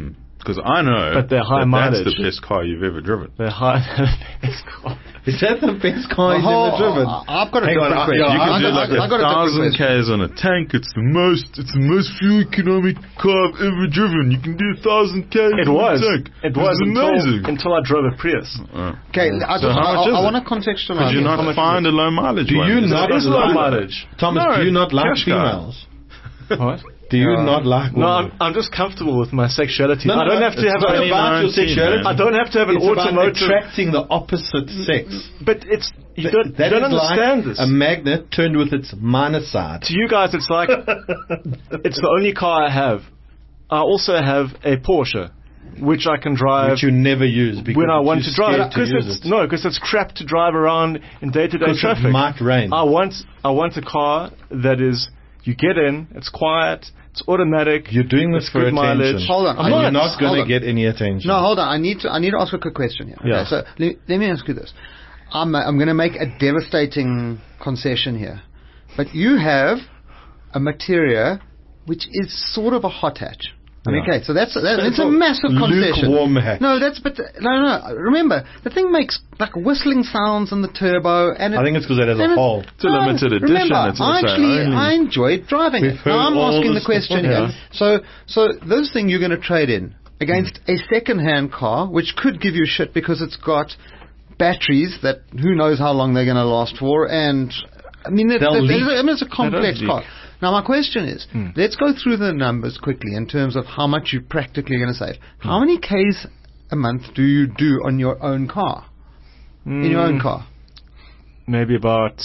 Speaker 4: Because I know
Speaker 1: But they're high
Speaker 4: that
Speaker 1: mileage.
Speaker 4: that's the best car you've ever driven.
Speaker 1: They're high. It's car.
Speaker 2: Is that the best car you've
Speaker 3: Oh,
Speaker 2: ever driven?
Speaker 3: I've got a
Speaker 2: Hang on,
Speaker 3: different
Speaker 2: I-
Speaker 3: question.
Speaker 2: yeah,
Speaker 4: You
Speaker 3: I-
Speaker 4: can
Speaker 3: I
Speaker 4: do
Speaker 3: got-
Speaker 4: like
Speaker 3: I got
Speaker 4: a
Speaker 3: a different
Speaker 4: thousand
Speaker 3: question.
Speaker 4: k's on a tank. It's the most, it's the most fuel economic car I've ever driven. You can do a thousand k's.
Speaker 1: It
Speaker 4: on
Speaker 1: was.
Speaker 4: a tank.
Speaker 1: It was
Speaker 4: amazing.
Speaker 1: until, until I drove a Prius.
Speaker 4: Oh.
Speaker 3: Okay, I,
Speaker 4: So
Speaker 3: just,
Speaker 4: how much
Speaker 3: I,
Speaker 4: is
Speaker 3: I
Speaker 4: it?
Speaker 3: want to contextualize.
Speaker 4: Could you
Speaker 3: this.
Speaker 4: not find a low mileage
Speaker 2: Do
Speaker 4: one?
Speaker 2: you
Speaker 4: Is it-
Speaker 2: not
Speaker 1: It is low
Speaker 2: like-
Speaker 1: mileage.
Speaker 2: Thomas,
Speaker 4: No,
Speaker 2: do you not like
Speaker 4: cash car.
Speaker 2: females?
Speaker 1: What?
Speaker 2: Do you not like
Speaker 1: No,
Speaker 2: women?
Speaker 1: I'm, I'm just comfortable with my sexuality.
Speaker 2: No, no,
Speaker 1: I don't
Speaker 2: no,
Speaker 1: have to
Speaker 2: it's
Speaker 1: have
Speaker 2: not
Speaker 1: a,
Speaker 2: about your sexuality.
Speaker 1: I don't have to have an
Speaker 2: It's about
Speaker 1: automotive.
Speaker 2: attracting the opposite sex.
Speaker 1: But it's you
Speaker 2: Th-
Speaker 1: don't,
Speaker 2: that
Speaker 1: you don't
Speaker 2: is
Speaker 1: understand
Speaker 2: like
Speaker 1: this.
Speaker 2: a magnet turned with its minus side.
Speaker 1: To you guys, it's like it's the only car I have. I also have a Porsche, which I can drive
Speaker 2: Which you never use because
Speaker 1: when I want
Speaker 2: you're
Speaker 1: to drive.
Speaker 2: scared to
Speaker 1: Because
Speaker 2: use
Speaker 1: it's
Speaker 2: it.
Speaker 1: no, because it's crap to drive around in day-to-day
Speaker 2: Because
Speaker 1: traffic.
Speaker 2: it might rain.
Speaker 1: I want I want a car that is you get in, it's quiet, it's automatic.
Speaker 2: You're doing this
Speaker 1: it's
Speaker 2: for
Speaker 1: good
Speaker 2: attention.
Speaker 1: mileage.
Speaker 3: Hold on,
Speaker 2: And
Speaker 3: I
Speaker 2: you're
Speaker 3: need-
Speaker 2: not going
Speaker 3: hold
Speaker 2: to
Speaker 3: on.
Speaker 2: get any attention.
Speaker 3: No, hold on. I need to. I need to ask a quick question here. Okay,
Speaker 1: Yeah.
Speaker 3: so let, let me ask you this. I'm uh, I'm going to make a devastating concession here, but you have a materia which is sort of a hot hatch. I mean,
Speaker 2: Yeah.
Speaker 3: okay, so that's that,
Speaker 2: So
Speaker 3: it's
Speaker 2: it's
Speaker 3: a
Speaker 2: a
Speaker 3: massive concession.
Speaker 2: lukewarm hatch.
Speaker 3: No, that's but no, no. Remember, the thing makes like whistling sounds in the turbo, and it,
Speaker 2: I think it's because it has
Speaker 3: and
Speaker 2: a
Speaker 3: it-
Speaker 2: hole.
Speaker 4: It's a limited edition.
Speaker 3: Remember,
Speaker 4: It's
Speaker 3: I
Speaker 4: also
Speaker 3: actually
Speaker 4: only-
Speaker 3: I enjoyed driving
Speaker 2: We've
Speaker 3: it.
Speaker 2: heard
Speaker 3: Now I'm
Speaker 2: all
Speaker 3: asking
Speaker 2: the
Speaker 3: the question
Speaker 2: stuff,
Speaker 3: here.
Speaker 2: yeah.
Speaker 3: So, so this thing you're going to trade in against a second-hand car, which could give you shit because it's got batteries that who knows how long they're going to last for, and I mean, it,
Speaker 2: They'll
Speaker 3: it,
Speaker 2: leak.
Speaker 3: I mean it's a complex
Speaker 1: leak.
Speaker 3: car. Now my question is, let's go through the numbers quickly in terms of how much you're practically going to save. How many Ks a month do you do on your own car? In your own car?
Speaker 1: Maybe about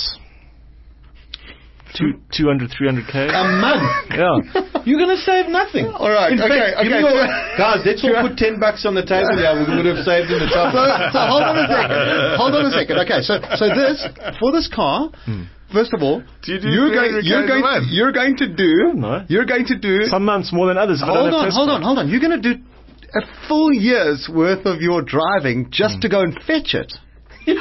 Speaker 1: two, two hundred, three hundred K.
Speaker 2: A month.
Speaker 1: Yeah.
Speaker 2: You're going to save nothing.
Speaker 3: All right,
Speaker 2: In
Speaker 3: okay,
Speaker 2: fact, give
Speaker 3: okay,
Speaker 2: me your-
Speaker 3: so-
Speaker 2: guys, let's all put ten bucks on the table. Yeah, we would have saved in the top.
Speaker 3: so, so hold on a second. Hold on a second. Okay, so so this for this car, first of all,
Speaker 4: Do you do
Speaker 3: you're going
Speaker 4: three hundred
Speaker 3: you're
Speaker 4: Ks a
Speaker 3: going
Speaker 4: month?
Speaker 3: you're going to do
Speaker 1: No.
Speaker 3: you're going to do
Speaker 1: Some months more than others. if I don't
Speaker 3: hold
Speaker 1: have
Speaker 3: on
Speaker 1: test
Speaker 3: hold
Speaker 1: drive.
Speaker 3: on hold on. You're going to do a full year's worth of your driving just to go and fetch it. Okay.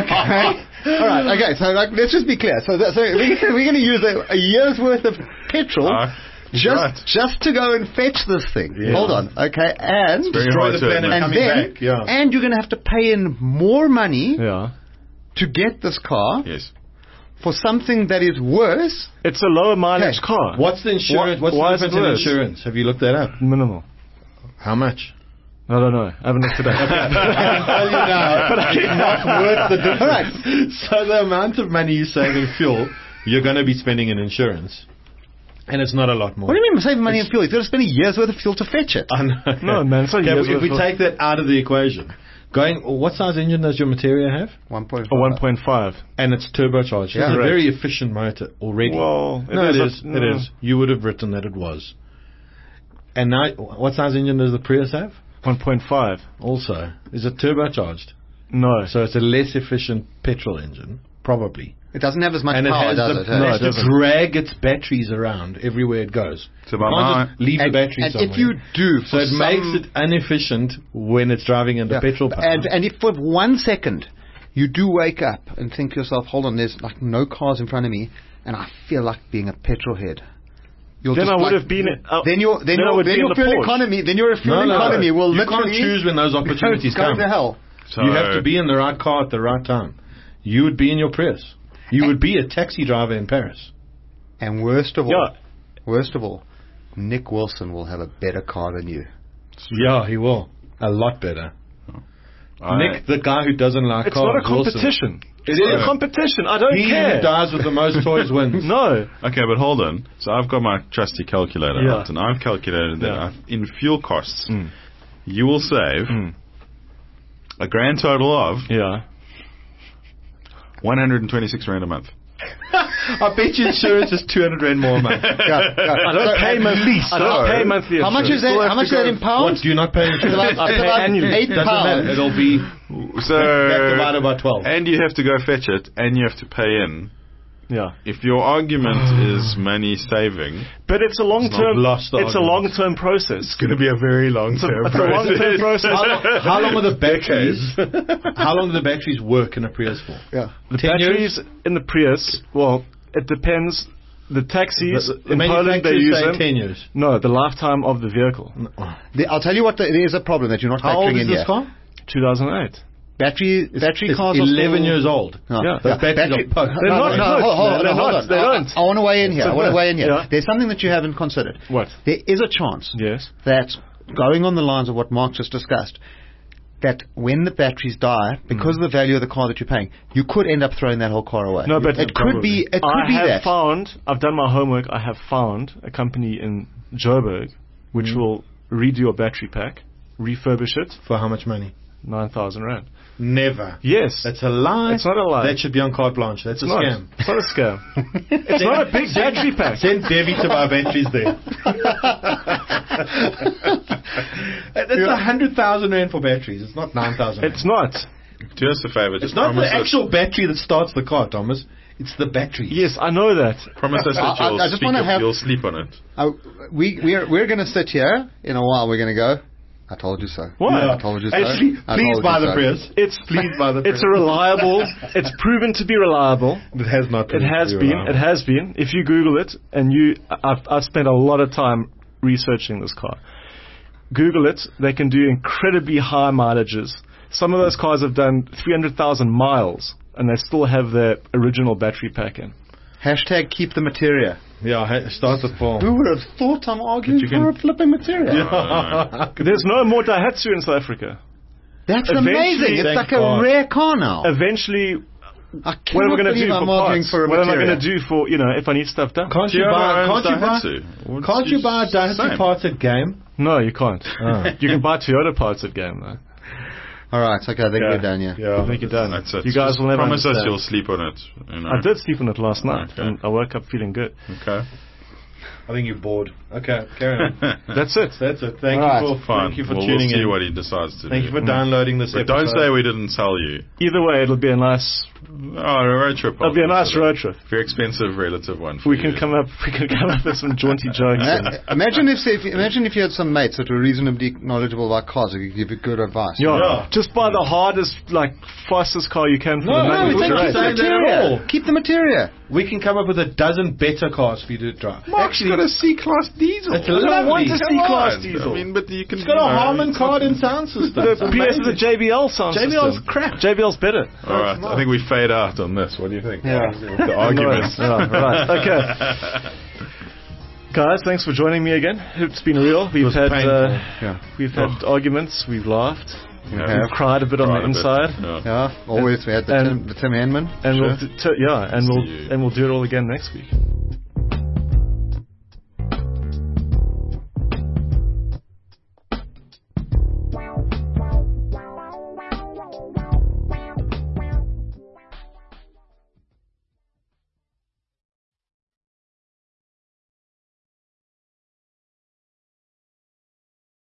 Speaker 3: All right. Okay. So like, let's just be clear. So, that, so we're, we're going to use a, a year's worth of petrol.
Speaker 4: Ah,
Speaker 3: just,
Speaker 4: right.
Speaker 3: just to go and fetch this thing. Hold on, okay, and
Speaker 4: very
Speaker 2: Destroy
Speaker 4: hard
Speaker 2: the
Speaker 4: to
Speaker 2: planet
Speaker 4: admit.
Speaker 3: and
Speaker 2: coming
Speaker 3: then
Speaker 2: back. Yeah.
Speaker 3: and you're going to have to pay in more money
Speaker 1: Yeah.
Speaker 3: to get this car
Speaker 4: Yes.
Speaker 3: for something that is worse.
Speaker 1: It's a lower mileage
Speaker 3: Okay.
Speaker 1: car.
Speaker 2: What's the insurance?
Speaker 1: Why-
Speaker 2: What's
Speaker 1: why
Speaker 2: the
Speaker 1: is it
Speaker 2: difference in
Speaker 1: worse?
Speaker 2: insurance? Have you looked that up?
Speaker 1: Minimal.
Speaker 2: How much?
Speaker 1: I don't know. I haven't looked it up.
Speaker 2: I can tell you now, but it's not worth the difference.
Speaker 3: All right.
Speaker 2: So the amount of money you save in fuel, you're going to be spending in insurance, and it's not a lot more.
Speaker 3: What do you mean saving money in fuel? You've got to spend a year's worth of fuel to fetch it.
Speaker 2: I know.
Speaker 1: No, man, it's not
Speaker 2: Okay,
Speaker 1: years
Speaker 2: if we
Speaker 1: worth of-
Speaker 2: take that out of the equation, going, what size engine does your Materia have?
Speaker 3: One point
Speaker 1: A one point five.
Speaker 2: And it's turbocharged.
Speaker 3: Yeah.
Speaker 2: It's a
Speaker 1: Correct.
Speaker 2: very efficient motor already.
Speaker 1: Well,
Speaker 2: no, it is.
Speaker 1: a-
Speaker 2: It
Speaker 1: no.
Speaker 2: is. You would have written that it was. And now, what size engine does the Prius have?
Speaker 1: one point five.
Speaker 2: Also, is it turbocharged?
Speaker 1: No.
Speaker 2: So it's a less efficient petrol engine, probably.
Speaker 3: It doesn't have as much
Speaker 2: and it
Speaker 3: power,
Speaker 2: has,
Speaker 3: does
Speaker 2: the,
Speaker 3: it?
Speaker 2: it
Speaker 3: huh?
Speaker 2: has
Speaker 1: No, it
Speaker 2: to
Speaker 1: doesn't.
Speaker 2: drag its batteries around everywhere it goes.
Speaker 4: It's about
Speaker 2: You can't
Speaker 4: my-
Speaker 2: just leave
Speaker 3: and
Speaker 2: the battery
Speaker 3: and
Speaker 2: somewhere.
Speaker 3: if you do,
Speaker 2: so
Speaker 3: for
Speaker 2: it
Speaker 3: some-
Speaker 2: makes it inefficient when it's driving under
Speaker 3: Yeah.
Speaker 2: petrol power.
Speaker 3: And and if for one second you do wake up and think to yourself, hold on, there's like no cars in front of me, and I feel like being a petrol head. You'll
Speaker 1: Then
Speaker 3: just
Speaker 1: I would
Speaker 3: like-
Speaker 1: have been. Uh,
Speaker 3: Then your then,
Speaker 1: then I
Speaker 3: your
Speaker 1: would
Speaker 3: then
Speaker 1: be in
Speaker 3: your
Speaker 1: the
Speaker 3: fuel
Speaker 1: Porsche.
Speaker 3: economy then your fuel
Speaker 2: no, no,
Speaker 3: economy
Speaker 2: no.
Speaker 3: will
Speaker 2: You can't
Speaker 3: literally
Speaker 2: choose when those opportunities
Speaker 3: go
Speaker 2: come.
Speaker 3: to hell.
Speaker 4: So
Speaker 2: You have to be in the right car at the right time. You would be in your Prius. You would be a taxi driver in Paris.
Speaker 3: And worst of all,
Speaker 1: Yeah.
Speaker 3: worst of all, Nick Wilson will have a better car than you.
Speaker 2: Yeah, he will. A lot better.
Speaker 4: I-
Speaker 2: Nick, the guy who doesn't like
Speaker 1: It's
Speaker 2: cars.
Speaker 1: not a
Speaker 2: Wilson.
Speaker 1: competition.
Speaker 2: It
Speaker 1: It's not
Speaker 2: is.
Speaker 1: a competition. I don't
Speaker 2: He
Speaker 1: care.
Speaker 2: who dies with the most toys wins.
Speaker 1: No.
Speaker 4: Okay, but hold on. So I've got my trusty calculator
Speaker 1: Yeah.
Speaker 4: out, and I've calculated that
Speaker 1: Yeah.
Speaker 4: I've, in fuel costs,
Speaker 1: Mm.
Speaker 4: you will save
Speaker 1: Mm.
Speaker 4: a grand total of
Speaker 1: Yeah.
Speaker 4: one hundred twenty-six rand a month.
Speaker 2: I bet you insurance is two hundred rand more a month.
Speaker 3: Yeah, yeah.
Speaker 1: I don't
Speaker 3: So
Speaker 1: pay
Speaker 3: at
Speaker 1: monthly.
Speaker 3: least,
Speaker 1: I don't
Speaker 3: so-
Speaker 1: pay monthly.
Speaker 3: How much is
Speaker 1: insurance.
Speaker 3: that? How much is that in
Speaker 2: What,
Speaker 3: pounds?
Speaker 2: do you not pay
Speaker 3: It's
Speaker 2: insurance?
Speaker 3: about,
Speaker 1: I
Speaker 3: it's
Speaker 1: pay
Speaker 3: about
Speaker 1: annually.
Speaker 3: eight
Speaker 2: Doesn't matter.
Speaker 3: pounds.
Speaker 2: It'll be
Speaker 4: So
Speaker 2: that divided by twelve.
Speaker 4: and you have to go fetch it, and you have to pay in.
Speaker 1: Yeah.
Speaker 4: If your argument is money saving,
Speaker 1: But it's a long
Speaker 2: not
Speaker 1: term.
Speaker 2: lost the
Speaker 1: It's a
Speaker 2: argument.
Speaker 1: long term process.
Speaker 4: it's going to be a very long
Speaker 1: It's a,
Speaker 4: term
Speaker 1: it's a long term process.
Speaker 2: How long, how long are the batteries? How long do the batteries work in a Prius for?
Speaker 3: Yeah.
Speaker 1: The
Speaker 2: ten
Speaker 1: batteries in the Prius, well, it depends. the taxis
Speaker 2: The, the
Speaker 1: in Poland, they
Speaker 2: manufacturers
Speaker 1: use
Speaker 2: say
Speaker 1: them.
Speaker 2: ten years.
Speaker 1: No, the lifetime of the vehicle.
Speaker 3: The, I'll tell you what, the, there is a problem that you're not
Speaker 2: How old
Speaker 3: factoring
Speaker 2: is
Speaker 3: in
Speaker 2: this
Speaker 3: here.
Speaker 2: car?
Speaker 1: two thousand eight.
Speaker 3: Battery, battery
Speaker 2: It's
Speaker 3: cars
Speaker 2: eleven
Speaker 3: are still,
Speaker 2: years old.
Speaker 3: No.
Speaker 1: Yeah.
Speaker 2: Those batteries
Speaker 3: Battery-
Speaker 2: are poked.
Speaker 1: They're
Speaker 3: no,
Speaker 1: not
Speaker 3: no,
Speaker 1: poked.
Speaker 3: hold, hold,
Speaker 1: They're
Speaker 3: hold
Speaker 1: not.
Speaker 3: on.
Speaker 1: They
Speaker 3: I,
Speaker 1: don't.
Speaker 3: I, I want to weigh in here. I want to weigh in here.
Speaker 1: Yeah.
Speaker 3: There's something that you haven't considered.
Speaker 1: What?
Speaker 3: There is a chance
Speaker 1: Yes.
Speaker 3: that, going on the lines of what Mark just discussed, that when the batteries die, because
Speaker 1: Mm.
Speaker 3: of the value of the car that you're paying, you could end up throwing that whole car away.
Speaker 1: No, but
Speaker 3: it could be. It could
Speaker 1: I
Speaker 3: be
Speaker 1: have
Speaker 3: that.
Speaker 1: found. I've done my homework. I have found a company in Joburg which
Speaker 2: Mm.
Speaker 1: will redo your battery pack, refurbish it,
Speaker 2: For how much money?
Speaker 1: nine thousand rand.
Speaker 2: Never.
Speaker 1: Yes.
Speaker 2: That's a lie.
Speaker 1: It's not a lie.
Speaker 2: That should be on carte blanche. That's
Speaker 1: It's
Speaker 2: a
Speaker 1: not.
Speaker 2: scam.
Speaker 1: It's not a scam. It's not a big battery pack.
Speaker 2: Send Debbie to buy batteries there. That's a hundred thousand rand for batteries. It's not nine thousand.
Speaker 1: It's not.
Speaker 4: Do us a favor.
Speaker 2: It's
Speaker 4: Just
Speaker 2: not
Speaker 4: promise
Speaker 2: the
Speaker 4: us,
Speaker 2: actual battery that starts the car, Thomas. It's the battery.
Speaker 1: Yes, I know that.
Speaker 4: promise us that
Speaker 3: I- I-
Speaker 4: you'll,
Speaker 3: I just
Speaker 4: speak
Speaker 3: wanna
Speaker 4: of-
Speaker 3: have-
Speaker 4: you'll sleep on it.
Speaker 3: Uh, we we're we're going to sit here in a while. We're going to go. I told you so.
Speaker 1: Why?
Speaker 3: I told you so.
Speaker 2: Actually,
Speaker 3: I
Speaker 2: please
Speaker 3: told
Speaker 2: buy
Speaker 3: you
Speaker 2: the
Speaker 3: so.
Speaker 2: Prius.
Speaker 1: It's
Speaker 2: Please buy the
Speaker 1: It's a
Speaker 2: Prius.
Speaker 1: reliable. It's proven to be reliable.
Speaker 2: It has not.
Speaker 1: It has been. It has been. If you Google it, and you, I've, I've spent a lot of time researching this car. Google it. They can do incredibly high mileages. Some of those cars have done three hundred thousand miles, and they still have their original battery pack in.
Speaker 3: Hashtag keep the materia.
Speaker 2: Yeah, ha- start the form.
Speaker 3: Who would have thought I'm arguing
Speaker 2: you
Speaker 3: for
Speaker 2: can-
Speaker 3: a flipping materia?
Speaker 1: There's no more Daihatsu in South Africa.
Speaker 3: That's
Speaker 1: Eventually-
Speaker 3: amazing. It's
Speaker 2: Thank
Speaker 3: like a
Speaker 2: God.
Speaker 3: rare car now.
Speaker 1: Eventually,
Speaker 3: I
Speaker 1: what am I
Speaker 3: cannot
Speaker 1: going to
Speaker 3: believe
Speaker 1: do
Speaker 3: I'm
Speaker 1: for
Speaker 3: arguing
Speaker 1: parts?
Speaker 3: for a
Speaker 1: What am I
Speaker 3: materia.
Speaker 1: going to do for, you know, if I need stuff done?
Speaker 2: Can't you
Speaker 4: Toyota
Speaker 2: buy?
Speaker 4: owns
Speaker 2: Can't you buy?
Speaker 4: Daihatsu. What's
Speaker 2: Can't you
Speaker 4: just
Speaker 2: buy Daihatsu
Speaker 4: same?
Speaker 2: parts at Game?
Speaker 1: No, you can't.
Speaker 2: Oh.
Speaker 1: You can buy Toyota parts at Game, though.
Speaker 3: All right. Okay. I think
Speaker 2: Yeah.
Speaker 3: we're done. Yeah.
Speaker 2: Yeah.
Speaker 1: I think you're done.
Speaker 4: That's it.
Speaker 1: You guys
Speaker 4: Just
Speaker 1: will never
Speaker 4: promise us
Speaker 1: understand.
Speaker 4: you'll sleep on it. You know.
Speaker 1: I did sleep on it last night,
Speaker 4: Okay.
Speaker 1: and I woke up feeling good.
Speaker 4: Okay.
Speaker 2: I think you're bored. Okay, carry on.
Speaker 1: That's it.
Speaker 2: That's it. Thank
Speaker 3: All right.
Speaker 2: you for
Speaker 4: Fine.
Speaker 2: thank you for
Speaker 4: well,
Speaker 2: tuning
Speaker 4: we'll see
Speaker 2: in.
Speaker 4: what he decides to
Speaker 2: Thank
Speaker 4: do.
Speaker 2: you for downloading this
Speaker 4: But
Speaker 2: episode.
Speaker 4: don't say we didn't tell you.
Speaker 1: Either way, it'll be a nice.
Speaker 4: Oh, a road trip.
Speaker 1: It'll be a nice road trip.
Speaker 4: Very expensive relative one. For
Speaker 1: We
Speaker 4: you.
Speaker 1: can come up. We can come up with some jaunty jokes. and-
Speaker 3: Uh, imagine if, if imagine if you had some mates that were reasonably knowledgeable about cars who could give you good advice.
Speaker 1: Yeah,
Speaker 2: Yeah.
Speaker 1: just buy the hardest, like fastest car you can for
Speaker 2: No,
Speaker 1: the
Speaker 2: no,
Speaker 1: money.
Speaker 2: we
Speaker 1: It's
Speaker 2: think
Speaker 1: great.
Speaker 2: it's saying that at
Speaker 3: Materia.
Speaker 2: all.
Speaker 3: Keep the materia.
Speaker 2: We can come up with a dozen better cars for you to drive.
Speaker 4: Mark's got a C-Class diesel.
Speaker 2: It's
Speaker 1: I don't want
Speaker 2: lovely.
Speaker 1: a
Speaker 4: Come
Speaker 1: C-Class
Speaker 4: on.
Speaker 1: diesel.
Speaker 4: I mean, but you can.
Speaker 2: It's got a Harman Kardon sound system.
Speaker 1: The
Speaker 2: It's
Speaker 1: P S is a
Speaker 2: amazing.
Speaker 1: J B L sound
Speaker 2: J B L's
Speaker 1: system.
Speaker 2: crap.
Speaker 1: J B L's better.
Speaker 4: All right. I think we fade out on this. What do you think?
Speaker 3: Yeah.
Speaker 4: The arguments.
Speaker 1: Yeah, right. Okay. Guys, thanks for joining me again. It's been real. We've
Speaker 2: was
Speaker 1: had
Speaker 2: painful.
Speaker 1: uh,
Speaker 3: Yeah.
Speaker 1: we've had arguments. We've laughed.
Speaker 4: Yeah.
Speaker 3: have.
Speaker 1: We've cried a bit on
Speaker 4: Cried
Speaker 1: the
Speaker 4: a bit.
Speaker 1: inside.
Speaker 4: Yeah.
Speaker 3: Yeah. Always we had the
Speaker 1: And-
Speaker 3: Tim, the Tim Henman.
Speaker 1: And
Speaker 3: Sure.
Speaker 1: we'll d- t- yeah, and we'll
Speaker 4: See you.
Speaker 1: and we'll do it all again next week.